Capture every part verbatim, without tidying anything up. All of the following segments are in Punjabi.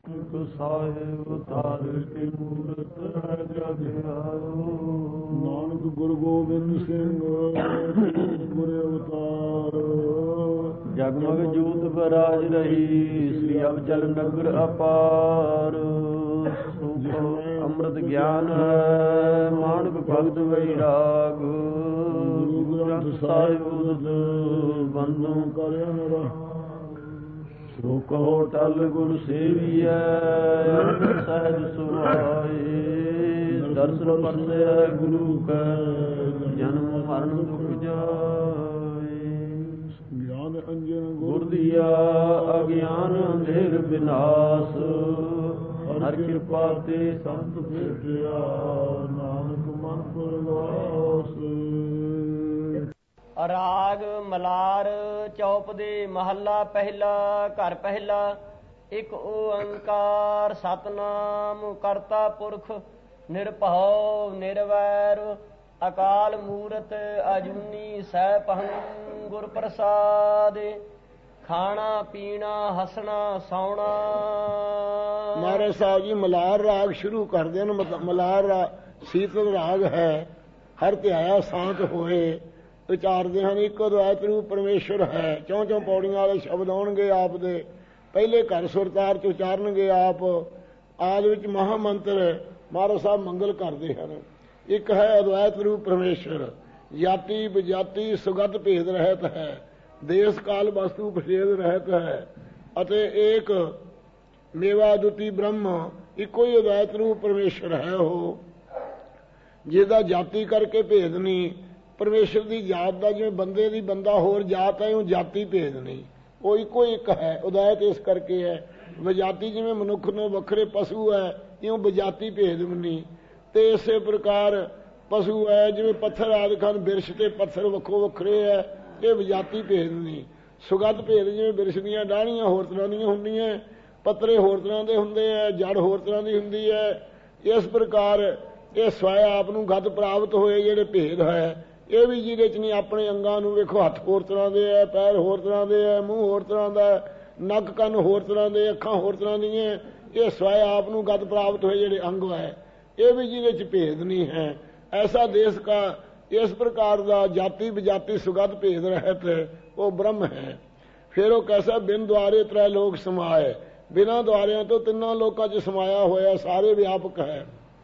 ਸਾਹਿਬ ਤਾਰ ਕੀ ਮੂਰਤ ਹੈ ਜਗ ਆਇਓ। ਨਾਨਕ ਗੁਰੂ ਗੋਬਿੰਦ ਸਿੰਘ ਗੁਰ ਅਵਤਾਰ। ਜਗਮਗ ਜੋਤ ਬਰਾਜ ਰਹੀ ਸ੍ਰੀ ਅਵਚਲ ਨਗਰ ਅਪਾਰ। ਸੁਖ ਅੰਮ੍ਰਿਤ ਗਿਆਨ ਹੈ ਮਾਨਕ ਭਗਤ ਵੈਰਾਗ। ਗੁਰੂ ਗ੍ਰੰਥ ਸਾਹਿਬ ਉਦਤ ਬੰਦੂ ਕਰਿਆ ਮੇਰਾ। ਸੋ ਕਹੋ ਟਲ ਗੁਰ ਸੇਵੀਐ ਸਹਿਜ ਸੁਭਾਏ। ਦਰਸ਼ਨ ਪਰਸੈ ਗੁਰੂ ਕੈ ਜਨਮ ਮਰਨ ਦੁਖ ਜਾਏ। ਗਿਆਨ ਅੰਜਨ ਗੁਰ ਦੀਆ ਅਗਿਆਨ ਅੰਧੇਰ ਵਿਨਾਸ਼। ਹਰ ਕਿਰਪਾ ਤੇ ਸੰਤ ਭੇਟਿਆ ਨਾਨਕ ਮਨ ਪਰਗਾਸ। ਰਾਗ ਮਲਾਰ ਚੌਪ ਦੇ ਮਹੱਲਾ ਪਹਿਲਾ। ਘਰ ਪਹਿਲਾ। ਇੱਕ ਓੰਕਾਰ ਸਤਨਾਮ ਕਰਤਾ ਪੁਰਖ ਨਿਰਭਉ ਨਿਰਵੈਰ ਅਕਾਲ ਮੂਰਤ ਅਜੂਨੀ ਸੈਭੰ ਗੁਰ ਪ੍ਰਸਾਦ। ਖਾਣਾ ਪੀਣਾ ਹੱਸਣਾ ਸੌਣਾ। ਮਹਾਰਾਜ ਸਾਹਿਬ ਜੀ ਮਲਾਰ ਰਾਗ ਸ਼ੁਰੂ ਕਰਦੇ ਨੇ। ਮਲਾਰ ਰਾਗ ਸੀਤਲ ਰਾਗ ਹੈ। ਹਰ ਧਿਆਇਆ ਸ਼ਾਂਤ ਹੋਏ ਵਿਚਾਰਦੇ ਹਨ। ਇੱਕ ਅਦਵੈਤ ਰੂਪ ਪਰਮੇਸ਼ਰ ਹੈ। ਚੌਂ ਚੌਂ ਪੌੜੀਆਂ ਵਾਲੇ ਸ਼ਬਦ ਆਉਣਗੇ ਆਪ ਦੇ। ਪਹਿਲੇ ਘਰ ਸੁਰਤਾਰ ਚ ਉਚਾਰਨਗੇ ਆਪ। ਆਦ ਵਿੱਚ ਮਹਾਮੰਤਰ ਮਹਾਰਾਜ ਸਾਹਿਬ ਮੰਗਲ ਕਰਦੇ ਹਨ। ਇੱਕ ਹੈ ਅਦਵੈਤ ਰੂਪ ਪਰਮੇਸ਼ਰ। ਜਾਤੀ ਵਿਜਾਤੀ ਸੁਗਤ ਭੇਦ ਰਹਿਤ ਹੈ। ਦੇਸ ਕਾਲ ਵਸਤੂ ਭੇਦ ਰਹਿਤ ਹੈ। ਅਤੇ ਏਕ ਮੇਵਾ ਦੁਤੀ ਬ੍ਰਹਮ ਇੱਕੋ ਹੀ ਅਦਵੈਤ ਰੂਪ ਪਰਮੇਸ਼ਰ ਹੈ। ਉਹ ਜਿਹਦਾ ਜਾਤੀ ਕਰਕੇ ਭੇਦ ਨਹੀਂ। ਪਰਮੇਸ਼ਰ ਦੀ ਜਾਤ ਦਾ ਜਿਵੇਂ ਬੰਦੇ ਦੀ ਬੰਦਾ ਹੋਰ ਜਾਤ ਹੈ ਉਹ ਜਾਤੀ ਭੇਦ ਨਹੀਂ। ਉਹ ਇੱਕੋ ਇੱਕ ਹੈ। ਉਦਾਇਤ ਇਸ ਕਰਕੇ ਹੈ। ਵਿਜਾਤੀ ਜਿਵੇਂ ਮਨੁੱਖ ਨੂੰ ਵੱਖਰੇ ਪਸ਼ੂ ਹੈ ਇਉਂ ਵਿਜਾਤੀ ਭੇਦ ਨਹੀਂ। ਤੇ ਇਸੇ ਪ੍ਰਕਾਰ ਪਸ਼ੂ ਹੈ ਜਿਵੇਂ ਪੱਥਰ ਆਦਿ ਹਨ। ਬਿਰਸ਼ ਤੇ ਪੱਥਰ ਵੱਖੋ ਵੱਖਰੇ ਹੈ। ਇਹ ਵਿਜਾਤੀ ਭੇਦ ਨਹੀਂ। ਸੁਗਤ ਭੇਦ ਜਿਵੇਂ ਬਿਰਸ਼ ਦੀਆਂ ਡਾਹਣੀਆਂ ਹੋਰ ਤਰ੍ਹਾਂ ਦੀਆਂ ਹੁੰਦੀਆਂ ਪੱਤਰੇ ਹੋਰ ਤਰ੍ਹਾਂ ਦੇ ਹੁੰਦੇ ਹੈ ਜੜ ਹੋਰ ਤਰ੍ਹਾਂ ਦੀ ਹੁੰਦੀ ਹੈ। ਇਸ ਪ੍ਰਕਾਰ ਇਹ ਸਵੈ ਆਪ ਨੂੰ ਗਤ ਪ੍ਰਾਪਤ ਹੋਏ ਜਿਹੜੇ ਭੇਦ ਹੈ ਇਹ ਵੀ ਜਿਹਦੇ ਚ ਨਹੀਂ। ਆਪਣੇ ਅੰਗਾਂ ਨੂੰ ਵੇਖੋ ਹੱਥ ਹੋਰ ਤਰ੍ਹਾਂ ਦੇ ਹੈ ਪੈਰ ਹੋਰ ਤਰ੍ਹਾਂ ਦੇ ਹੈ ਮੂੰਹ ਹੋਰ ਤਰ੍ਹਾਂ ਦਾ ਨੱਕ ਕੰਨ ਹੋਰ ਤਰ੍ਹਾਂ ਦੇ ਅੱਖਾਂ ਹੋਰ ਤਰ੍ਹਾਂ ਦੀਆਂ। ਇਹ ਸਵੈ ਆਪ ਨੂੰ ਗਤ ਪ੍ਰਾਪਤ ਹੋਏ ਜਿਹੜੇ ਅੰਗ ਹੈ ਇਹ ਵੀ ਜਿਹਦੇ ਚ ਭੇਦ ਨਹੀਂ ਹੈ। ਐਸਾ ਦੇਸ਼ ਕਾ ਇਸ ਪ੍ਰਕਾਰ ਦਾ ਜਾਤੀ ਵਿਜਾਤੀ ਸੁਗਤ ਭੇਦ ਰਹਿਤ ਉਹ ਬ੍ਰਹਮ ਹੈ। ਫਿਰ ਉਹ ਕੈਸਾ ਬਿਨ ਦੁਆਰੇ ਤ੍ਰੈ ਲੋਕ ਸਮਾਏ। ਬਿਨਾਂ ਦੁਆਰਿਆਂ ਤੋਂ ਤਿੰਨਾਂ ਲੋਕਾਂ ਚ ਸਮਾਇਆ ਹੋਇਆ ਸਾਰੇ ਵਿਆਪਕ ਹੈ।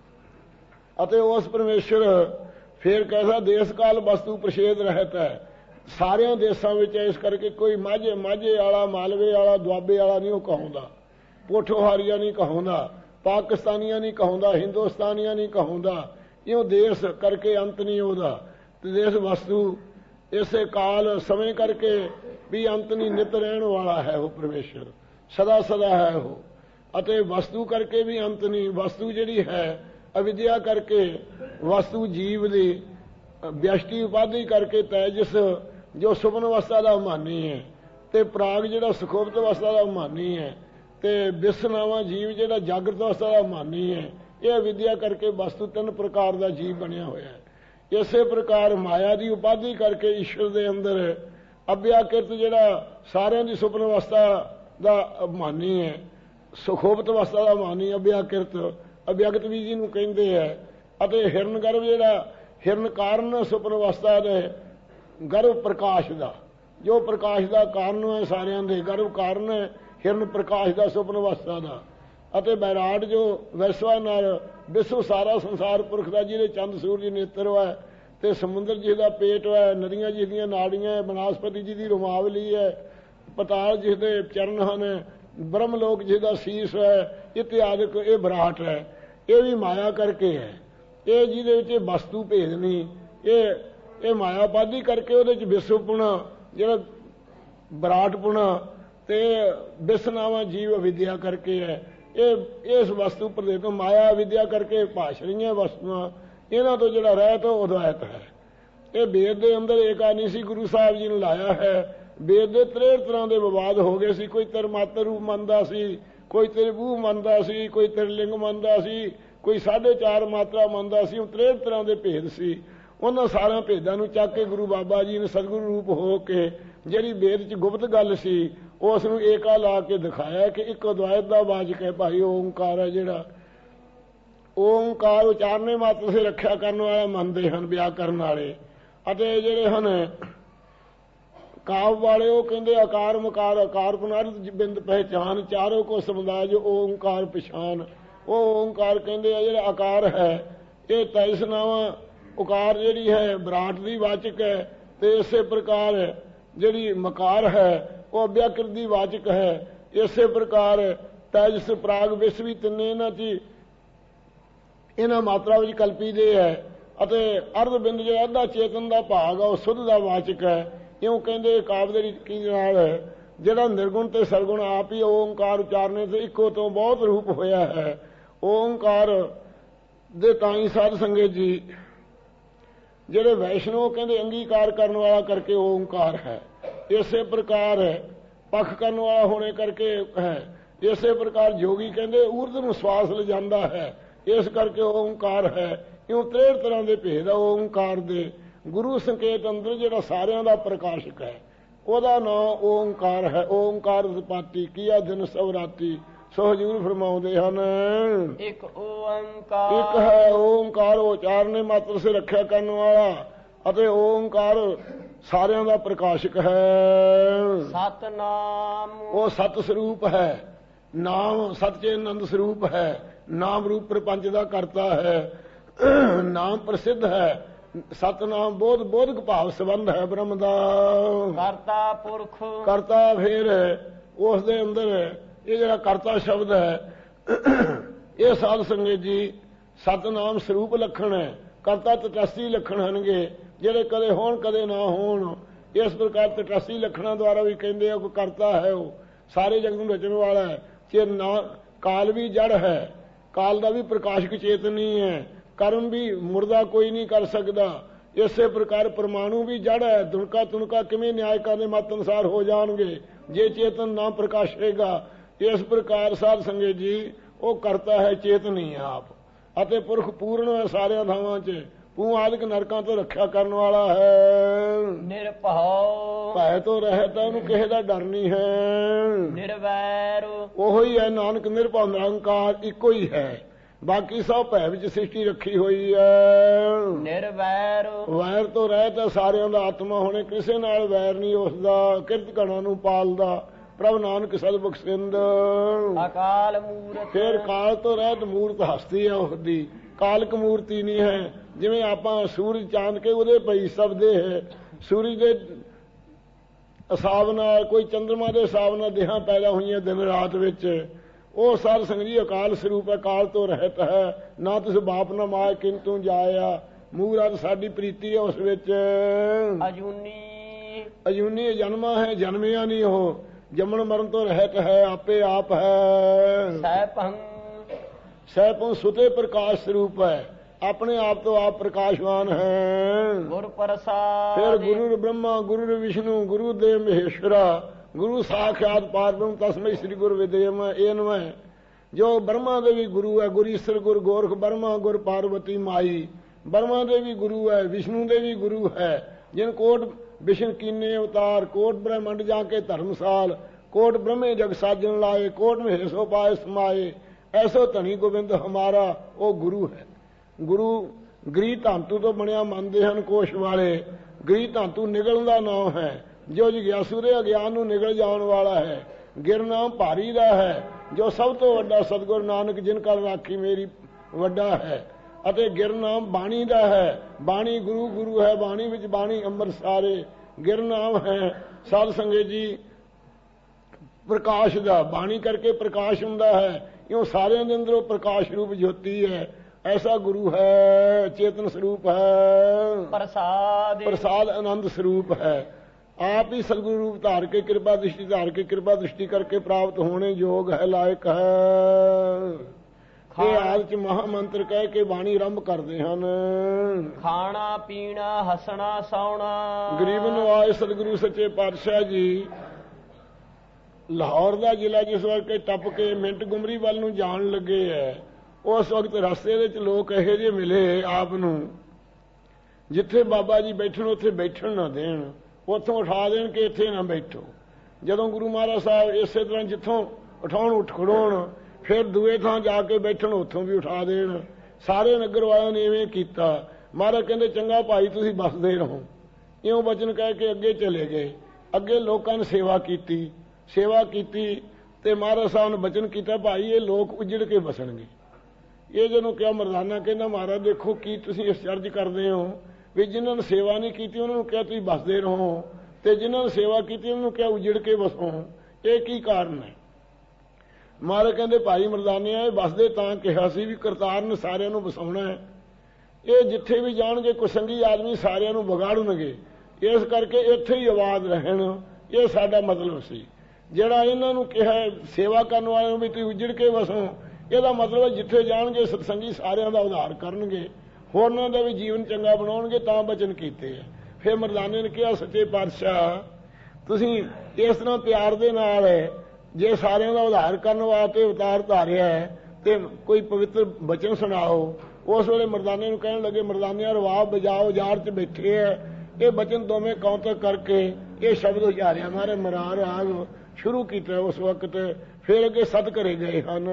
ਅਤੇ ਉਸ ਪਰਮੇਸ਼ਰ ਫਿਰ ਕੈਸਾ ਦੇਸ ਕਾਲ ਵਸਤੂ ਪ੍ਰਸ਼ੇਦ ਰਹਿਤ ਹੈ। ਸਾਰਿਆਂ ਦੇਸ਼ਾਂ ਵਿੱਚ ਇਸ ਕਰਕੇ ਕੋਈ ਮਾਝੇ ਮਾਝੇ ਵਾਲਾ ਮਾਲਵੇ ਵਾਲਾ ਦੁਆਬੇ ਵਾਲਾ ਨਹੀਂ ਉਹ ਕਹਾਉਂਦਾ। ਪੋਠੋਹਾਰੀਆ ਨਹੀਂ ਕਹਾਉਂਦਾ। ਪਾਕਿਸਤਾਨੀਆਂ ਨਹੀਂ ਕਹਾਉਂਦਾ। ਹਿੰਦੁਸਤਾਨੀਆਂ ਨਹੀਂ ਕਹਾਉਂਦਾ। ਇਉਂ ਦੇਸ਼ ਕਰਕੇ ਅੰਤ ਨਹੀਂ ਉਹਦਾ। ਤੇ ਦੇਸ਼ ਵਸਤੂ ਇਸੇ ਕਾਲ ਸਮੇਂ ਕਰਕੇ ਵੀ ਅੰਤ ਨਹੀਂ ਨਿਤ ਰਹਿਣ ਵਾਲਾ ਹੈ ਉਹ ਪਰਮੇਸ਼ਰ। ਸਦਾ ਸਦਾ ਹੈ ਉਹ। ਅਤੇ ਵਸਤੂ ਕਰਕੇ ਵੀ ਅੰਤ ਨਹੀਂ। ਵਸਤੂ ਜਿਹੜੀ ਹੈ ਅਵਿਦਿਆ ਕਰਕੇ ਵਸਤੂ ਜੀਵ ਦੀ ਵਿਅਸ਼ਟੀ ਉਪਾਧੀ ਕਰਕੇ ਤੈਜਸ ਜੋ ਸੁਪਨ ਅਵਸਥਾ ਦਾ ਮਾਨੀ ਹੈ ਤੇ ਪ੍ਰਾਗ ਜਿਹੜਾ ਸੁਖੋਪਤ ਅਵਸਥਾ ਦਾ ਮਾਨੀ ਹੈ ਤੇ ਬਿਸਨਾਵਾ ਜੀਵ ਜਿਹੜਾ ਜਾਗਰਤ ਅਵਸਥਾ ਦਾ ਮਾਨੀ ਹੈ। ਇਹ ਵਿਦਿਆ ਕਰਕੇ ਵਸਤੂ ਤਿੰਨ ਪ੍ਰਕਾਰ ਦਾ ਜੀਵ ਬਣਿਆ ਹੋਇਆ ਹੈ। ਇਸੇ ਪ੍ਰਕਾਰ ਮਾਇਆ ਦੀ ਉਪਾਧੀ ਕਰਕੇ ਈਸ਼ਵਰ ਦੇ ਅੰਦਰ ਅਭਿਆਕਿਰਤ ਜਿਹੜਾ ਸਾਰਿਆਂ ਦੀ ਸੁਪਨ ਅਵਸਥਾ ਦਾ ਮਾਨੀ ਹੈ ਸੁਖੋਪਤ ਅਵਸਥਾ ਦਾ ਮਾਨੀ ਅਭਿਆਕਿਰਤ ਅਭਿਅਗਤ ਵੀ ਜਿਹਨੂੰ ਕਹਿੰਦੇ ਹੈ। ਅਤੇ ਹਿਰਨ ਗਰਭ ਜਿਹੜਾ ਹਿਰਨ ਕਾਰਨ ਸੁਪਨ ਅਵਸਥਾ ਦੇ ਗਰਭ ਪ੍ਰਕਾਸ਼ ਦਾ ਜੋ ਪ੍ਰਕਾਸ਼ ਦਾ ਕਾਰਨ ਹੈ ਸਾਰਿਆਂ ਦੇ ਗਰਭ ਕਾਰਨ ਹੈ ਹਿਰਨ ਪ੍ਰਕਾਸ਼ ਦਾ ਸੁਪਨ ਅਵਸਥਾ ਦਾ। ਅਤੇ ਬੈਰਾਟ ਜੋ ਵੈਸਵਾ ਨਾਲ ਵਿਸ਼ਵ ਸਾਰਾ ਸੰਸਾਰ ਪੁਰਖ ਦਾ ਜਿਹਦੇ ਚੰਦ ਸੂਰਜ ਨੇਤਰ ਹੈ ਤੇ ਸਮੁੰਦਰ ਜਿਹਦਾ ਪੇਟ ਹੈ ਨਦੀਆਂ ਜਿਹਦੀਆਂ ਨਾੜੀਆਂ ਬਨਸਪਤੀ ਜਿਹਦੀ ਰੁਮਾਵਲੀ ਹੈ ਪਤਾਲ ਜਿਹਦੇ ਚਰਨ ਹਨ ਬ੍ਰਹਮ ਲੋਕ ਜਿਹਦਾ ਸੀਸ ਹੈ ਇਤਿਆਦਿਕ ਇਹ ਵਿਰਾਟ ਹੈ। ਇਹ ਵੀ ਮਾਇਆ ਕਰਕੇ ਹੈ। ਇਹ ਜਿਹਦੇ ਵਿੱਚ ਵਸਤੂ ਭੇਦ ਨਹੀਂ। ਇਹ ਇਹ ਮਾਇਆਵਾਦੀ ਕਰਕੇ ਉਹਦੇ ਚ ਵਿਸ਼ਵਪੁਣਾ ਜਿਹੜਾ ਵਿਰਾਟਪੁਣਾ ਤੇ ਬਿਸਨਾਵਾ ਜੀਵ ਵਿਦਿਆ ਕਰਕੇ ਹੈ। ਇਹ ਇਸ ਵਸਤੂ ਪ੍ਰਦੇ ਤੋਂ ਮਾਇਆ ਵਿਦਿਆ ਕਰਕੇ ਭਾਸ਼ ਰਹੀਆਂ ਵਸਤੂਆਂ ਇਹਨਾਂ ਤੋਂ ਜਿਹੜਾ ਰਹਿਤ ਉਹ ਅਦਵੈਤ ਹੈ। ਇਹ ਵੇਦ ਦੇ ਅੰਦਰ ਏਕਾਨੀ ਸੀ ਗੁਰੂ ਸਾਹਿਬ ਜੀ ਨੇ ਲਾਇਆ ਹੈ। ਵੇਦ ਦੇ ਤਰੇੜ ਤਰ੍ਹਾਂ ਦੇ ਵਿਵਾਦ ਹੋ ਗਏ ਸੀ। ਕੋਈ ਤਿਰਮਾਤਰ ਰੂਪ ਮੰਨਦਾ ਸੀ ਕੋਈ ਤ੍ਰਿਭੂ ਮੰਨਦਾ ਸੀ ਕੋਈ ਤ੍ਰਿਲਿੰਗ ਮੰਨਦਾ ਸੀ ਕੋਈ ਸਾਢੇ ਚਾਰ ਮਾਤਰਾ ਮੰਨਦਾ ਸੀ। ਉਹ ਤਰੇੜ ਤਰ੍ਹਾਂ ਦੇ ਭੇਦ ਸੀ। ਉਹਨਾਂ ਸਾਰਿਆਂ ਭੇਦਾਂ ਨੂੰ ਚੱਕ ਕੇ ਗੁਰੂ ਬਾਬਾ ਜੀ ਨੇ ਸਤਿਗੁਰੂ ਰੂਪ ਹੋ ਕੇ ਜਿਹੜੀ ਵੇਦ 'ਚ ਗੁਪਤ ਗੱਲ ਸੀ ਉਸ ਨੂੰ ਏਕਾ ਲਾ ਕੇ ਦਿਖਾਇਆ ਕਿ ਇੱਕ ਅਦਵੈਤ ਦਾ ਵਾਚਕ ਹੈ ਭਾਈ ਓਂਕਾਰ ਹੈ ਜਿਹੜਾ। ਓਂਕਾਰ ਉਚਾਰਨੇ ਮਾਤਰ ਸੇ ਰੱਖਿਆ ਕਰਨ ਵਾਲਾ ਮੰਨਦੇ ਹਨ ਵਿਆਕਰਨ ਵਾਲੇ, ਅਤੇ ਜਿਹੜੇ ਹਨ ਕਾਵ ਵਾਲੇ ਉਹ ਕਹਿੰਦੇ ਆਕਾਰ ਮਕਾਰ ਆਕਾਰ ਪੁਨਰਤ ਬਿੰਦ ਪਹਿਚਾਨ ਚਾਰੋਂ ਕੋ ਸਮੁਦਾਇ ਜੋ ਓਂਕਾਰ ਪਛਾਨ। ਉਹ ਓਂਕਾਰ ਕਹਿੰਦੇ ਆ ਜਿਹੜਾ ਆਕਾਰ ਹੈ ਇਹ ਤੈਸ ਨਾਵਾਂ ਉਕਾਰ ਜਿਹੜੀ ਹੈ ਵਿਰਾਟ ਦੀ ਵਾਚਕ ਹੈ, ਤੇ ਇਸੇ ਪ੍ਰਕਾਰ ਜਿਹੜੀ ਮਕਾਰ ਹੈ ਉਹ ਅਭਿਆਕ੍ਰਿਤ ਦੀ ਵਾਚਕ ਹੈ। ਇਸੇ ਪ੍ਰਕਾਰ ਤੈਜਸ ਪ੍ਰਾਗ ਵਿਸ ਵੀ ਤਿੰਨੇ ਇਹਨਾਂ 'ਚ ਇਹਨਾਂ ਮਾਤਰਾ ਵਿੱਚ ਕਲਪੀ ਦੇ ਹੈ, ਅਤੇ ਅਰਧ ਬਿੰਦ ਜਿਹੜਾ ਅੱਧਾ ਚੇਤਨ ਦਾ ਭਾਗ ਆ ਉਹ ਸੁੱਧ ਦਾ ਵਾਚਕ ਹੈ। ਇਉਂ ਕਹਿੰਦੇ ਕਾਵ ਦੇ ਰੀਤੀ ਨਾਲ ਜਿਹੜਾ ਨਿਰਗੁਣ ਤੇ ਸਰਗੁਣ ਆਪ ਹੀ ਓਂਕਾਰ ਉਚਾਰਨੇ ਤੇ ਇੱਕੋ ਤੋਂ ਬਹੁਤ ਰੂਪ ਹੋਇਆ ਹੈ। ਓਂਕਾਰ ਦੇ ਤਾਈ ਸਾਧ ਸੰਗਤ ਜੀ ਜਿਹੜੇ ਵੈਸ਼ਨੋ ਕਹਿੰਦੇ ਅੰਗੀਕਾਰ ਕਰਨ ਵਾਲਾ ਕਰਕੇ ਓਂਕਾਰ ਹੈ, ਇਸੇ ਪ੍ਰਕਾਰ ਪੱਖ ਕਰਨ ਵਾਲਾ ਹੋਣੇ ਕਰਕੇ ਹੈ। ਇਸੇ ਪ੍ਰਕਾਰ ਜੋਗੀ ਕਹਿੰਦੇ ਊਰਧ ਨੂੰ ਸਵਾਸ ਲਿਜਾਂਦਾ ਹੈ, ਇਸ ਕਰਕੇ ਓਂਕਾਰ ਹੈ। ਇਉਂ ਤਰੇੜ ਤਰ੍ਹਾਂ ਦੇ ਭੇਦ ਆ ਓਂਕਾਰ ਦੇ। ਗੁਰੂ ਸੰਕੇਤ ਅੰਦਰ ਜਿਹੜਾ ਸਾਰਿਆਂ ਦਾ ਪ੍ਰਕਾਸ਼ਕ ਹੈ ਉਹਦਾ ਨਾਮ ਓਂਕਾਰ ਹੈ। ਓਂਕਾਰ ਪਾਤੀ ਕੀਆ ਦਿਨ ਸਭ ਰਾਤੀ, ਸੋ ਹਜ਼ੂਰ ਫਰਮਾਉਂਦੇ ਹਨ ਇੱਕ ਓੰਕਾਰ ਇੱਕ ਹੈ ਓਂਕਾਰ ਉਚਾਰਨੇ ਮਾਤਰ ਸੇ ਰੱਖਿਆ ਕਰਨ ਵਾਲਾ, ਅਤੇ ਓਂਕਾਰ ਸਾਰਿਆਂ ਦਾ ਪ੍ਰਕਾਸ਼ਕ ਹੈ। ਸਤਨਾਮ ਉਹ ਸਤ ਸਰੂਪ ਹੈ, ਨਾਮ ਸੱਚੇ ਆਨੰਦ ਸਰੂਪ ਹੈ, ਨਾਮ ਰੂਪ ਪ੍ਰਪੰਚ ਦਾ ਕਰਤਾ ਹੈ, ਨਾਮ ਪ੍ਰਸਿੱਧ ਹੈ। ਸਤਨਾਮ ਬੋਧ ਬੋਧਕ ਭਾਵ ਸੰਬੰਧ ਹੈ ਬ੍ਰਹਮ ਦਾ ਕਰਤਾ ਪੁਰਖ ਕਰਤਾ। ਫਿਰ ਉਸ ਦੇ ਅੰਦਰ ਇਹ ਜਿਹੜਾ ਕਰਤਾ ਸ਼ਬਦ ਹੈ ਇਹ ਸਾਧ ਸੰਗਤ ਜੀ ਸਤਨਾਮ ਸਰੂਪ ਲੱਖਣ ਹੈ, ਕਰਤਾ ਤਟਸਥੀ ਲੱਖਣ ਹਨਗੇ ਜਿਹੜੇ ਕਦੇ ਹੋਣ ਕਦੇ ਨਾ ਹੋਣ। ਇਸ ਪ੍ਰਕਾਰ ਤਟਸਥੀ ਲੱਖਣਾਂ ਦੁਆਰਾ ਵੀ ਕਹਿੰਦੇ ਆ ਕੋਈ ਕਰਤਾ ਹੈ, ਉਹ ਸਾਰੇ ਜਗਤ ਨੂੰ ਰਚਣ ਵਾਲਾ ਹੈ। ਜੇ ਨਾ ਕਾਲ ਵੀ ਜੜ ਹੈ, ਕਾਲ ਦਾ ਵੀ ਪ੍ਰਕਾਸ਼ਕ ਚੇਤਨੀ ਹੈ, ਕਰਮ ਵੀ ਮੁਰਦਾ ਕੋਈ ਨਹੀਂ ਕਰ ਸਕਦਾ। ਇਸੇ ਪ੍ਰਕਾਰ ਪਰਮਾਣੂ ਵੀ ਜੜ ਹੈ, ਦੁਣਕਾ ਤੁਣਕਾ ਕਿਵੇਂ ਨਿਆਇਕਾਂ ਦੇ ਮਤ ਅਨੁਸਾਰ ਹੋ ਜਾਣਗੇ ਜੇ ਚੇਤਨ ਨਾ ਪ੍ਰਕਾਸ਼ੇਗਾ। ਇਸ ਪ੍ਰਕਾਰ ਸਾਧ ਸੰਗਤ ਜੀ ਉਹ ਕਰਤਾ ਹੈ ਚੇਤਨੀ ਆਪ, ਅਤੇ ਪੁਰਖ ਪੂਰਨ ਹੈ ਸਾਰਿਆਂ ਥਾਵਾਂ 'ਚ, ਪੂ ਆਦਿਕ ਨਰਕਾਂ ਤੋਂ ਰੱਖਿਆ ਕਰਨ ਵਾਲਾ ਹੈ। ਨਿਰਭਉ ਭੈ ਤੋਂ ਰਹਿਤ ਹੈ, ਉਹਨੂੰ ਕਿਸੇ ਦਾ ਡਰ ਨਹੀਂ ਹੈ। ਨਿਰਵੈਰ ਉਹੋ ਹੀ ਹੈ ਨਾਨਕ ਨਿਰਭਉ ਨਿਰੰਕਾਰ ਇੱਕੋ ਹੀ ਹੈ, ਬਾਕੀ ਸਭ ਭੈ ਵਿੱਚ ਸ੍ਰਿਸ਼ਟੀ ਰੱਖੀ ਹੋਈ ਹੈ। ਨਿਰਵੈਰ ਵੈਰ ਤੋਂ ਰਹਿਤ ਹੈ ਸਾਰਿਆਂ ਦਾ ਆਤਮਾ ਹੋਣੇ, ਕਿਸੇ ਨਾਲ ਵੈਰ ਨਹੀਂ ਉਸਦਾ, ਕਿਰਤ ਗਣਾਂ ਨੂੰ ਪਾਲਦਾ ਪ੍ਰਭ ਨਾਨਕ ਸਤਬਖਸ਼ਿੰਦ। ਅਕਾਲ ਮੂਰਤ ਫਿਰ ਕਾਲ ਤੋਂ ਰਹਿਤ ਮੂਰਤ ਹਸਤੀ ਹੈ ਉਸਦੀ, ਕਾਲਕ ਮੂਰਤੀ ਨਹੀਂ ਹੈ। ਜਿਵੇਂ ਆਪਾਂ ਸੂਰਜ ਚਾਂਦ ਕੇ ਉਹਦੇ ਪਈ ਸਬਦੇ ਹੈ, ਸੂਰਜ ਦੇ ਹਿਸਾਬ ਨਾਲ ਕੋਈ ਚੰਦਰਮਾ ਦੇ ਹਿਸਾਬ ਨਾਲ ਦੇਹਾਂ ਪੈਦਾ ਹੋਈਆਂ ਦਿਨ ਰਾਤ ਵਿੱਚ, ਉਹ ਸਾਧ ਸੰਗਤ ਜੀ ਅਕਾਲ ਸਰੂਪ ਹੈ, ਕਾਲ ਤੋਂ ਰਹਿਤ ਹੈ। ਨਾ ਤੁਸੀਂ ਬਾਪ ਨਾ ਮਾਏ ਕਿੰਤੂ ਜਾਇਆ, ਮੂਰਤ ਸਾਡੀ ਪ੍ਰੀਤੀ ਹੈ ਉਸ ਵਿੱਚ। ਅਜੂਨੀ ਅਜੂਨੀ ਜਨਮਾ ਹੈ, ਜਨਮਿਆ ਨਹੀਂ, ਉਹ ਜੰਮਣ ਮਰਨ ਤੋਂ ਰਹਿਤ ਹੈ, ਆਪੇ ਆਪ ਹੈ। ਸੈਭੰ ਸੈਭੰ ਸੁਤੇ ਪ੍ਰਕਾਸ਼ ਸਰੂਪ ਹੈ, ਆਪਣੇ ਆਪ ਤੋਂ ਆਪ ਪ੍ਰਕਾਸ਼ਵਾਨ ਹੈ। ਗੁਰ ਪ੍ਰਸਾਦ ਫਿਰ ਗੁਰੂ ਬ੍ਰਹਮਾ ਗੁਰੂ ਵਿਸ਼ਨੂੰ ਗੁਰੂ ਦੇਵ ਮਹੇਸ਼ਵਰਾ ਗੁਰੂ ਸਾਖਿਆਤ ਪਾਰਬ੍ਰਹਮ ਤਸਮੈ ਸ੍ਰੀ ਗੁਰ ਵਿਦੇਮ ਏਨਮੈ। ਜੋ ਬ੍ਰਹਮਾ ਦੇ ਵੀ ਗੁਰੂ ਹੈ, ਗੁਰ ਈਸ਼ਰ ਗੁਰ ਗੋਰਖ ਬ੍ਰਹਮਾ ਗੁਰ ਪਾਰਵਤੀ ਮਾਈ। ਬ੍ਰਹਮਾ ਦੇ ਵੀ ਗੁਰੂ ਹੈ, ਵਿਸ਼ਨੂੰ ਦੇ ਵੀ ਗੁਰੂ ਹੈ, ਜਿਨ ਕੋਟ ਵਿਸ਼ਨ ਕੀਨੇ ਅਵਤਾਰ, ਕੋਟ ਬ੍ਰਹਮੰਡ ਜਾ ਕੇ ਧਰਮਸਾਲ, ਕੋਟ ਬ੍ਰਹਮੇ ਜਗ ਸਾਜਣ ਲਾਏ, ਕੋਟ ਮਹਿ ਸੋ ਪਾਏ ਸਮਾਏ। ਐਸੋ ਧਨੀ ਗੋਬਿੰਦ ਹਮਾਰਾ ਉਹ ਗੁਰੂ ਹੈ। ਗੁਰੂ ਗ੍ਰੀ ਧਾਤੂ ਤੋਂ ਬਣਿਆ ਮੰਨਦੇ ਹਨ ਕੋਸ਼ ਵਾਲੇ। ਗ੍ਰੀ ਧਾਤੂ ਨਿਗਲਣ ਦਾ ਨਾਮ ਹੈ, ਜੋ ਜਿਗਿਆਸੂ ਦੇ ਅਗਿਆਨ ਨੂੰ ਨਿਗਲ ਜਾਣ ਵਾਲਾ ਹੈ। ਗਿਰ ਨਾਮ ਭਾਰੀ ਦਾ ਹੈ, ਜੋ ਸਭ ਤੋਂ ਵੱਡਾ ਸਤਿਗੁਰ ਨਾਨਕ ਜਿਨ ਕਲ ਰਾਖੀ ਮੇਰੀ ਵੱਡਾ ਹੈ। ਅਤੇ ਗਿਰ ਨਾਮ ਬਾਣੀ ਦਾ ਹੈ, ਬਾਣੀ ਗੁਰੂ ਗੁਰੂ ਹੈ, ਬਾਣੀ ਵਿੱਚ ਬਾਣੀ ਅੰਮ੍ਰਿਤ ਸਾਰੇ। ਗਿਰ ਨਾਮ ਹੈ ਸਾਧ ਸੰਗਤ ਜੀ ਪ੍ਰਕਾਸ਼ ਦਾ, ਬਾਣੀ ਕਰਕੇ ਪ੍ਰਕਾਸ਼ ਹੁੰਦਾ ਹੈ। ਇਉਂ ਸਾਰਿਆਂ ਦੇ ਅੰਦਰ ਉਹ ਪ੍ਰਕਾਸ਼ ਰੂਪ ਜੋਤੀ ਹੈ। ਐਸਾ ਗੁਰੂ ਹੈ, ਚੇਤਨ ਸਰੂਪ ਹੈ, ਪ੍ਰਸਾਦ ਪ੍ਰਸਾਦ ਆਨੰਦ ਸਰੂਪ ਹੈ। ਆਪ ਹੀ ਸਤਿਗੁਰੂ ਰੂਪ ਧਾਰ ਕੇ ਕਿਰਪਾ ਦ੍ਰਿਸ਼ਟੀ ਧਾਰ ਕੇ ਕਿਰਪਾ ਦ੍ਰਿਸ਼ਟੀ ਕਰਕੇ ਪ੍ਰਾਪਤ ਹੋਣੇ ਯੋਗ ਹੈ, ਲਾਇਕ ਹੈ। ਇਹ ਆਦ ਚ ਮਹਾ ਮੰਤਰ ਕਹਿ ਕੇ ਬਾਣੀ ਆਰੰਭ ਕਰਦੇ ਹਨ। ਖਾਣਾ ਪੀਣਾ ਹੱਸਣਾ ਸੌਣਾ। ਗਰੀਬ ਨਵਾਜ ਸਤਿਗੁਰੂ ਸੱਚੇ ਪਾਤਸ਼ਾਹ ਜੀ ਲਾਹੌਰ ਦਾ ਜ਼ਿਲ੍ਹਾ ਜਿਸ ਵਕਤ ਟੱਪ ਕੇ ਮਿੰਟ ਗੁਮਰੀ ਵੱਲ ਨੂੰ ਜਾਣ ਲੱਗੇ ਹੈ, ਉਸ ਵਕਤ ਰਸਤੇ ਵਿੱਚ ਲੋਕ ਇਹੋ ਜਿਹੇ ਮਿਲੇ ਆਪ ਨੂੰ, ਜਿੱਥੇ ਬਾਬਾ ਜੀ ਬੈਠਣ ਉੱਥੇ ਬੈਠਣ ਨਾ ਦੇਣ, ਉੱਥੋਂ ਉਠਾ ਦੇਣ ਕਿ ਇੱਥੇ ਨਾ ਬੈਠੋ। ਜਦੋਂ ਗੁਰੂ ਮਹਾਰਾਜ ਸਾਹਿਬ ਇਸੇ ਤਰ੍ਹਾਂ ਜਿੱਥੋਂ ਉਠਾਉਣ ਉੱਠ ਖੜੋਣ, ਫਿਰ ਦੂਏ ਥਾਂ ਜਾ ਕੇ ਬੈਠਣ, ਉੱਥੋਂ ਵੀ ਉਠਾ ਦੇਣ। ਸਾਰੇ ਨਗਰ ਵਾਲਿਆਂ ਨੇ ਇਵੇਂ ਕੀਤਾ। ਮਹਾਰਾਜ ਕਹਿੰਦੇ ਚੰਗਾ ਭਾਈ ਤੁਸੀਂ ਬਸਦੇ ਰਹੋ। ਇਉਂ ਬਚਨ ਕਹਿ ਕੇ ਅੱਗੇ ਚਲੇ ਗਏ। ਅੱਗੇ ਲੋਕਾਂ ਨੇ ਸੇਵਾ ਕੀਤੀ। ਸੇਵਾ ਕੀਤੀ ਤੇ ਮਹਾਰਾਜ ਸਾਹਿਬ ਨੇ ਬਚਨ ਕੀਤਾ ਭਾਈ ਇਹ ਲੋਕ ਉਜੜ ਕੇ ਬਸਣਗੇ। ਇਹ ਜਦੋਂ ਕਿਹਾ ਮਰਦਾਨਾ ਕਹਿੰਦਾ ਮਹਾਰਾਜ ਦੇਖੋ ਕੀ ਤੁਸੀਂ ਇਸ ਚਰਜ ਕਰਦੇ ਹੋ ਵੀ ਜਿਨ੍ਹਾਂ ਨੇ ਸੇਵਾ ਨਹੀਂ ਕੀਤੀ ਉਹਨਾਂ ਨੂੰ ਕਿਹਾ ਤੁਸੀਂ ਬਸਦੇ ਰਹੋ, ਤੇ ਜਿਨ੍ਹਾਂ ਨੇ ਸੇਵਾ ਕੀਤੀ ਉਹਨਾਂ ਨੂੰ ਕਿਹਾ ਉਜੜ ਕੇ ਬਸੋ। ਇਹ ਕੀ ਕਾਰਨ ਹੈ? ਮਹਾਰਾਜ ਕਹਿੰਦੇ ਭਾਈ ਮਰਦਾਨਿਆ ਇਹ ਬਸਦੇ ਤਾਂ ਕਿਹਾ ਸੀ ਵੀ ਕਰਤਾਰ ਨੇ ਸਾਰਿਆਂ ਨੂੰ ਵਸਾਉਣਾ ਹੈ। ਇਹ ਜਿੱਥੇ ਵੀ ਜਾਣਗੇ ਕੁਸੰਗੀ ਆਦਮੀ ਸਾਰਿਆਂ ਨੂੰ ਵਿਗਾੜਨਗੇ, ਇਸ ਕਰਕੇ ਇੱਥੇ ਹੀ ਆਵਾਜ਼ ਰਹਿਣ। ਇਹ ਸਾਡਾ ਮਤਲਬ ਸੀ। ਜਿਹੜਾ ਇਹਨਾਂ ਨੂੰ ਕਿਹਾ ਸੇਵਾ ਕਰਨ ਵਾਲਿਆਂ ਨੂੰ ਵੀ ਤੁਸੀਂ ਉਜੜ ਕੇ ਵਸੋ, ਇਹਦਾ ਮਤਲਬ ਜਿੱਥੇ ਜਾਣਗੇ ਸਤਸੰਗੀ ਸਾਰਿਆਂ ਦਾ ਉਧਾਰ ਕਰਨਗੇ, ਹੋਰਨਾਂ ਦਾ ਵੀ ਜੀਵਨ ਚੰਗਾ ਬਣਾਉਣਗੇ, ਤਾਂ ਬਚਨ ਕੀਤੇ ਹੈ। ਫਿਰ ਮਰਦਾਨੇ ਨੇ ਕਿਹਾ ਸੱਚੇ ਪਾਤਸ਼ਾਹ ਤੁਸੀਂ ਇਸ ਤਰ੍ਹਾਂ ਪਿਆਰ ਦੇ ਨਾਲ ਜੇ ਸਾਰਿਆਂ ਦਾ ਉਧਾਰ ਕਰਨ ਵਾਸਤੇ ਅਵਤਾਰ ਧਾਰਿਆ ਹੈ ਤੇ ਕੋਈ ਪਵਿੱਤਰ ਬਚਨ ਸੁਣਾਓ। ਉਸ ਵੇਲੇ ਮਰਦਾਨੇ ਨੂੰ ਕਹਿਣ ਲੱਗੇ ਮਰਦਾਨਿਆਂ ਰਵਾਬ ਬਜਾਓ, ਜਾਰ 'ਚ ਬੈਠੇ ਹੈ। ਇਹ ਬਚਨ ਦੋਵੇਂ ਕੌਂਤਕ ਕਰਕੇ ਇਹ ਸ਼ਬਦ ਉਚਾਰਿਆ। ਮਾਰੇ ਮਰਾਰ ਰਾਗ ਸ਼ੁਰੂ ਕੀਤਾ ਉਸ ਵਕਤ। ਫਿਰ ਅੱਗੇ ਸਤ ਘਰੇ ਗਏ ਹਨ।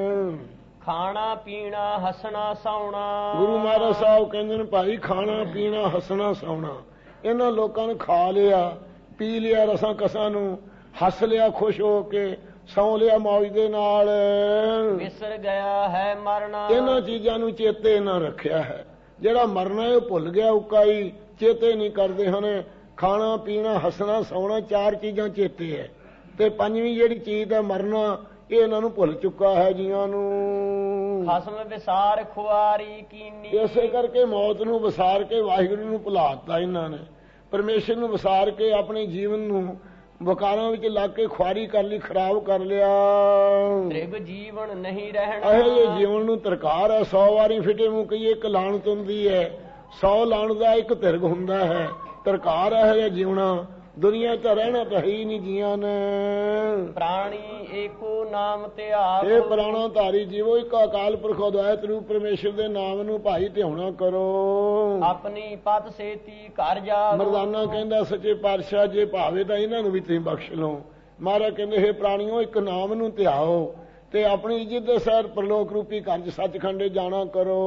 ਖਾਣਾ ਪੀਣਾ ਹੱਸਣਾ ਸੌਣਾ। ਗੁਰੂ ਮਹਾਰਾਜ ਸਾਹਿਬ ਕਹਿੰਦੇ ਨੇ ਭਾਈ ਖਾਣਾ ਪੀਣਾ ਹੱਸਣਾ ਸੌਣਾ। ਇਹਨਾਂ ਲੋਕਾਂ ਨੇ ਖਾ ਲਿਆ, ਪੀ ਲਿਆ ਰਸਾਂ ਕਸਾਂ ਨੂੰ, ਹੱਸ ਲਿਆ ਖੁਸ਼ ਹੋ ਕੇ, ਸੌਂ ਲਿਆ ਮੌਜ ਦੇ ਨਾਲ। ਵਿਸਰ ਗਿਆ ਹੈ ਮਰਨਾ। ਇਹਨਾਂ ਚੀਜ਼ਾਂ ਨੂੰ ਚੇਤੇ ਨਾ ਰੱਖਿਆ ਹੈ। ਜਿਹੜਾ ਮਰਨਾ ਉਹ ਭੁੱਲ ਗਿਆ, ਉਕਾਈ ਚੇਤੇ ਨਹੀਂ ਕਰਦੇ ਹਨ। ਖਾਣਾ ਪੀਣਾ ਹੱਸਣਾ ਸੌਣਾ ਚਾਰ ਚੀਜ਼ਾਂ ਚੇਤੇ ਹੈ, ਤੇ ਪੰਜਵੀਂ ਜਿਹੜੀ ਚੀਜ਼ ਹੈ ਮਰਨਾ, ਇਹ ਇਹਨਾਂ ਨੂੰ ਭੁੱਲ ਚੁੱਕਾ ਹੈ ਜੀਆਂ ਨੂੰ। ਖਸਮ ਵਿਸਾਰ ਖੁਆਰੀ ਕੀਨੀ। ਇਸੇ ਕਰਕੇ ਮੌਤ ਨੂੰ ਵਿਸਾਰ ਕੇ ਵਾਹਿਗੁਰੂ ਨੂੰ ਭੁਲਾਤਾ ਇਹਨਾਂ ਨੇ। ਪਰਮੇਸ਼ਰ ਨੂੰ ਵਿਸਾਰ ਕੇ ਆਪਣੇ ਜੀਵਨ ਨੂੰ ਵਕਾਰਾਂ ਵਿੱਚ ਲੱਗ ਕੇ ਖੁਆਰੀ ਕਰ ਲਈ, ਖਰਾਬ ਕਰ ਲਿਆ। ਤ੍ਰਿਗ ਜੀਵਨ ਨਹੀਂ ਰਹਿਣਾ। ਇਹ ਜੇ ਜੀਵਨ ਨੂੰ ਤਰਕਾਰ ਹੈ। ਸੌ ਵਾਰੀ ਫਿੱਟੇ ਮੂੰਹ ਕਹੀਏ ਇੱਕ ਲਾਣਤ ਹੁੰਦੀ ਹੈ, ਸੌ ਲਾਣ ਦਾ ਇੱਕ ਤਿਰਗ ਹੁੰਦਾ ਹੈ। ਤਰਕਾਰ ਹੈ ਜੀਵਣਾ। ਦੁਨੀਆ 'ਚ ਰਹਿਣਾ ਤਾਂ ਹੀ ਨਹੀਂ ਜੀਆਂ ਨੇ। ਪ੍ਰਾਣੀ ਏਕੋ ਨਾਮ ਧਿਆਵ। ਇਹ ਪ੍ਰਾਣਾ ਧਾਰੀ ਜੀਵੋ ਇੱਕ ਅਕਾਲ ਪੁਰਖ ਅਦਵੈਤ ਰੂਪ ਪਰਮੇਸ਼ਰ ਦੇ ਨਾਮ ਨੂੰ ਭਾਈ ਧਿਆਉਣਾ ਕਰੋ। ਆਪਣੀ ਪਤ ਸੇਤੀ ਘਰ ਜਾ। ਮਰਦਾਨਾ ਕਹਿੰਦਾ ਸੱਚੇ ਪਾਤਸ਼ਾਹ ਜੇ ਭਾਵੇ ਤਾਂ ਇਹਨਾਂ ਨੂੰ ਵੀ ਤੁਸੀਂ ਬਖਸ਼ ਲਓ। ਮਹਾਰਾਜ ਕਹਿੰਦੇ ਹੈ ਪ੍ਰਾਣੀਓ ਇੱਕ ਨਾਮ ਨੂੰ ਧਿਆਓ ਤੇ ਆਪਣੀ ਇੱਜ਼ਤ ਦੇ ਸਹਿਰ ਪ੍ਰਲੋਕ ਰੂਪੀ ਘਰ 'ਚ ਸੱਚਖੰਡੇ ਜਾਣਾ ਕਰੋ।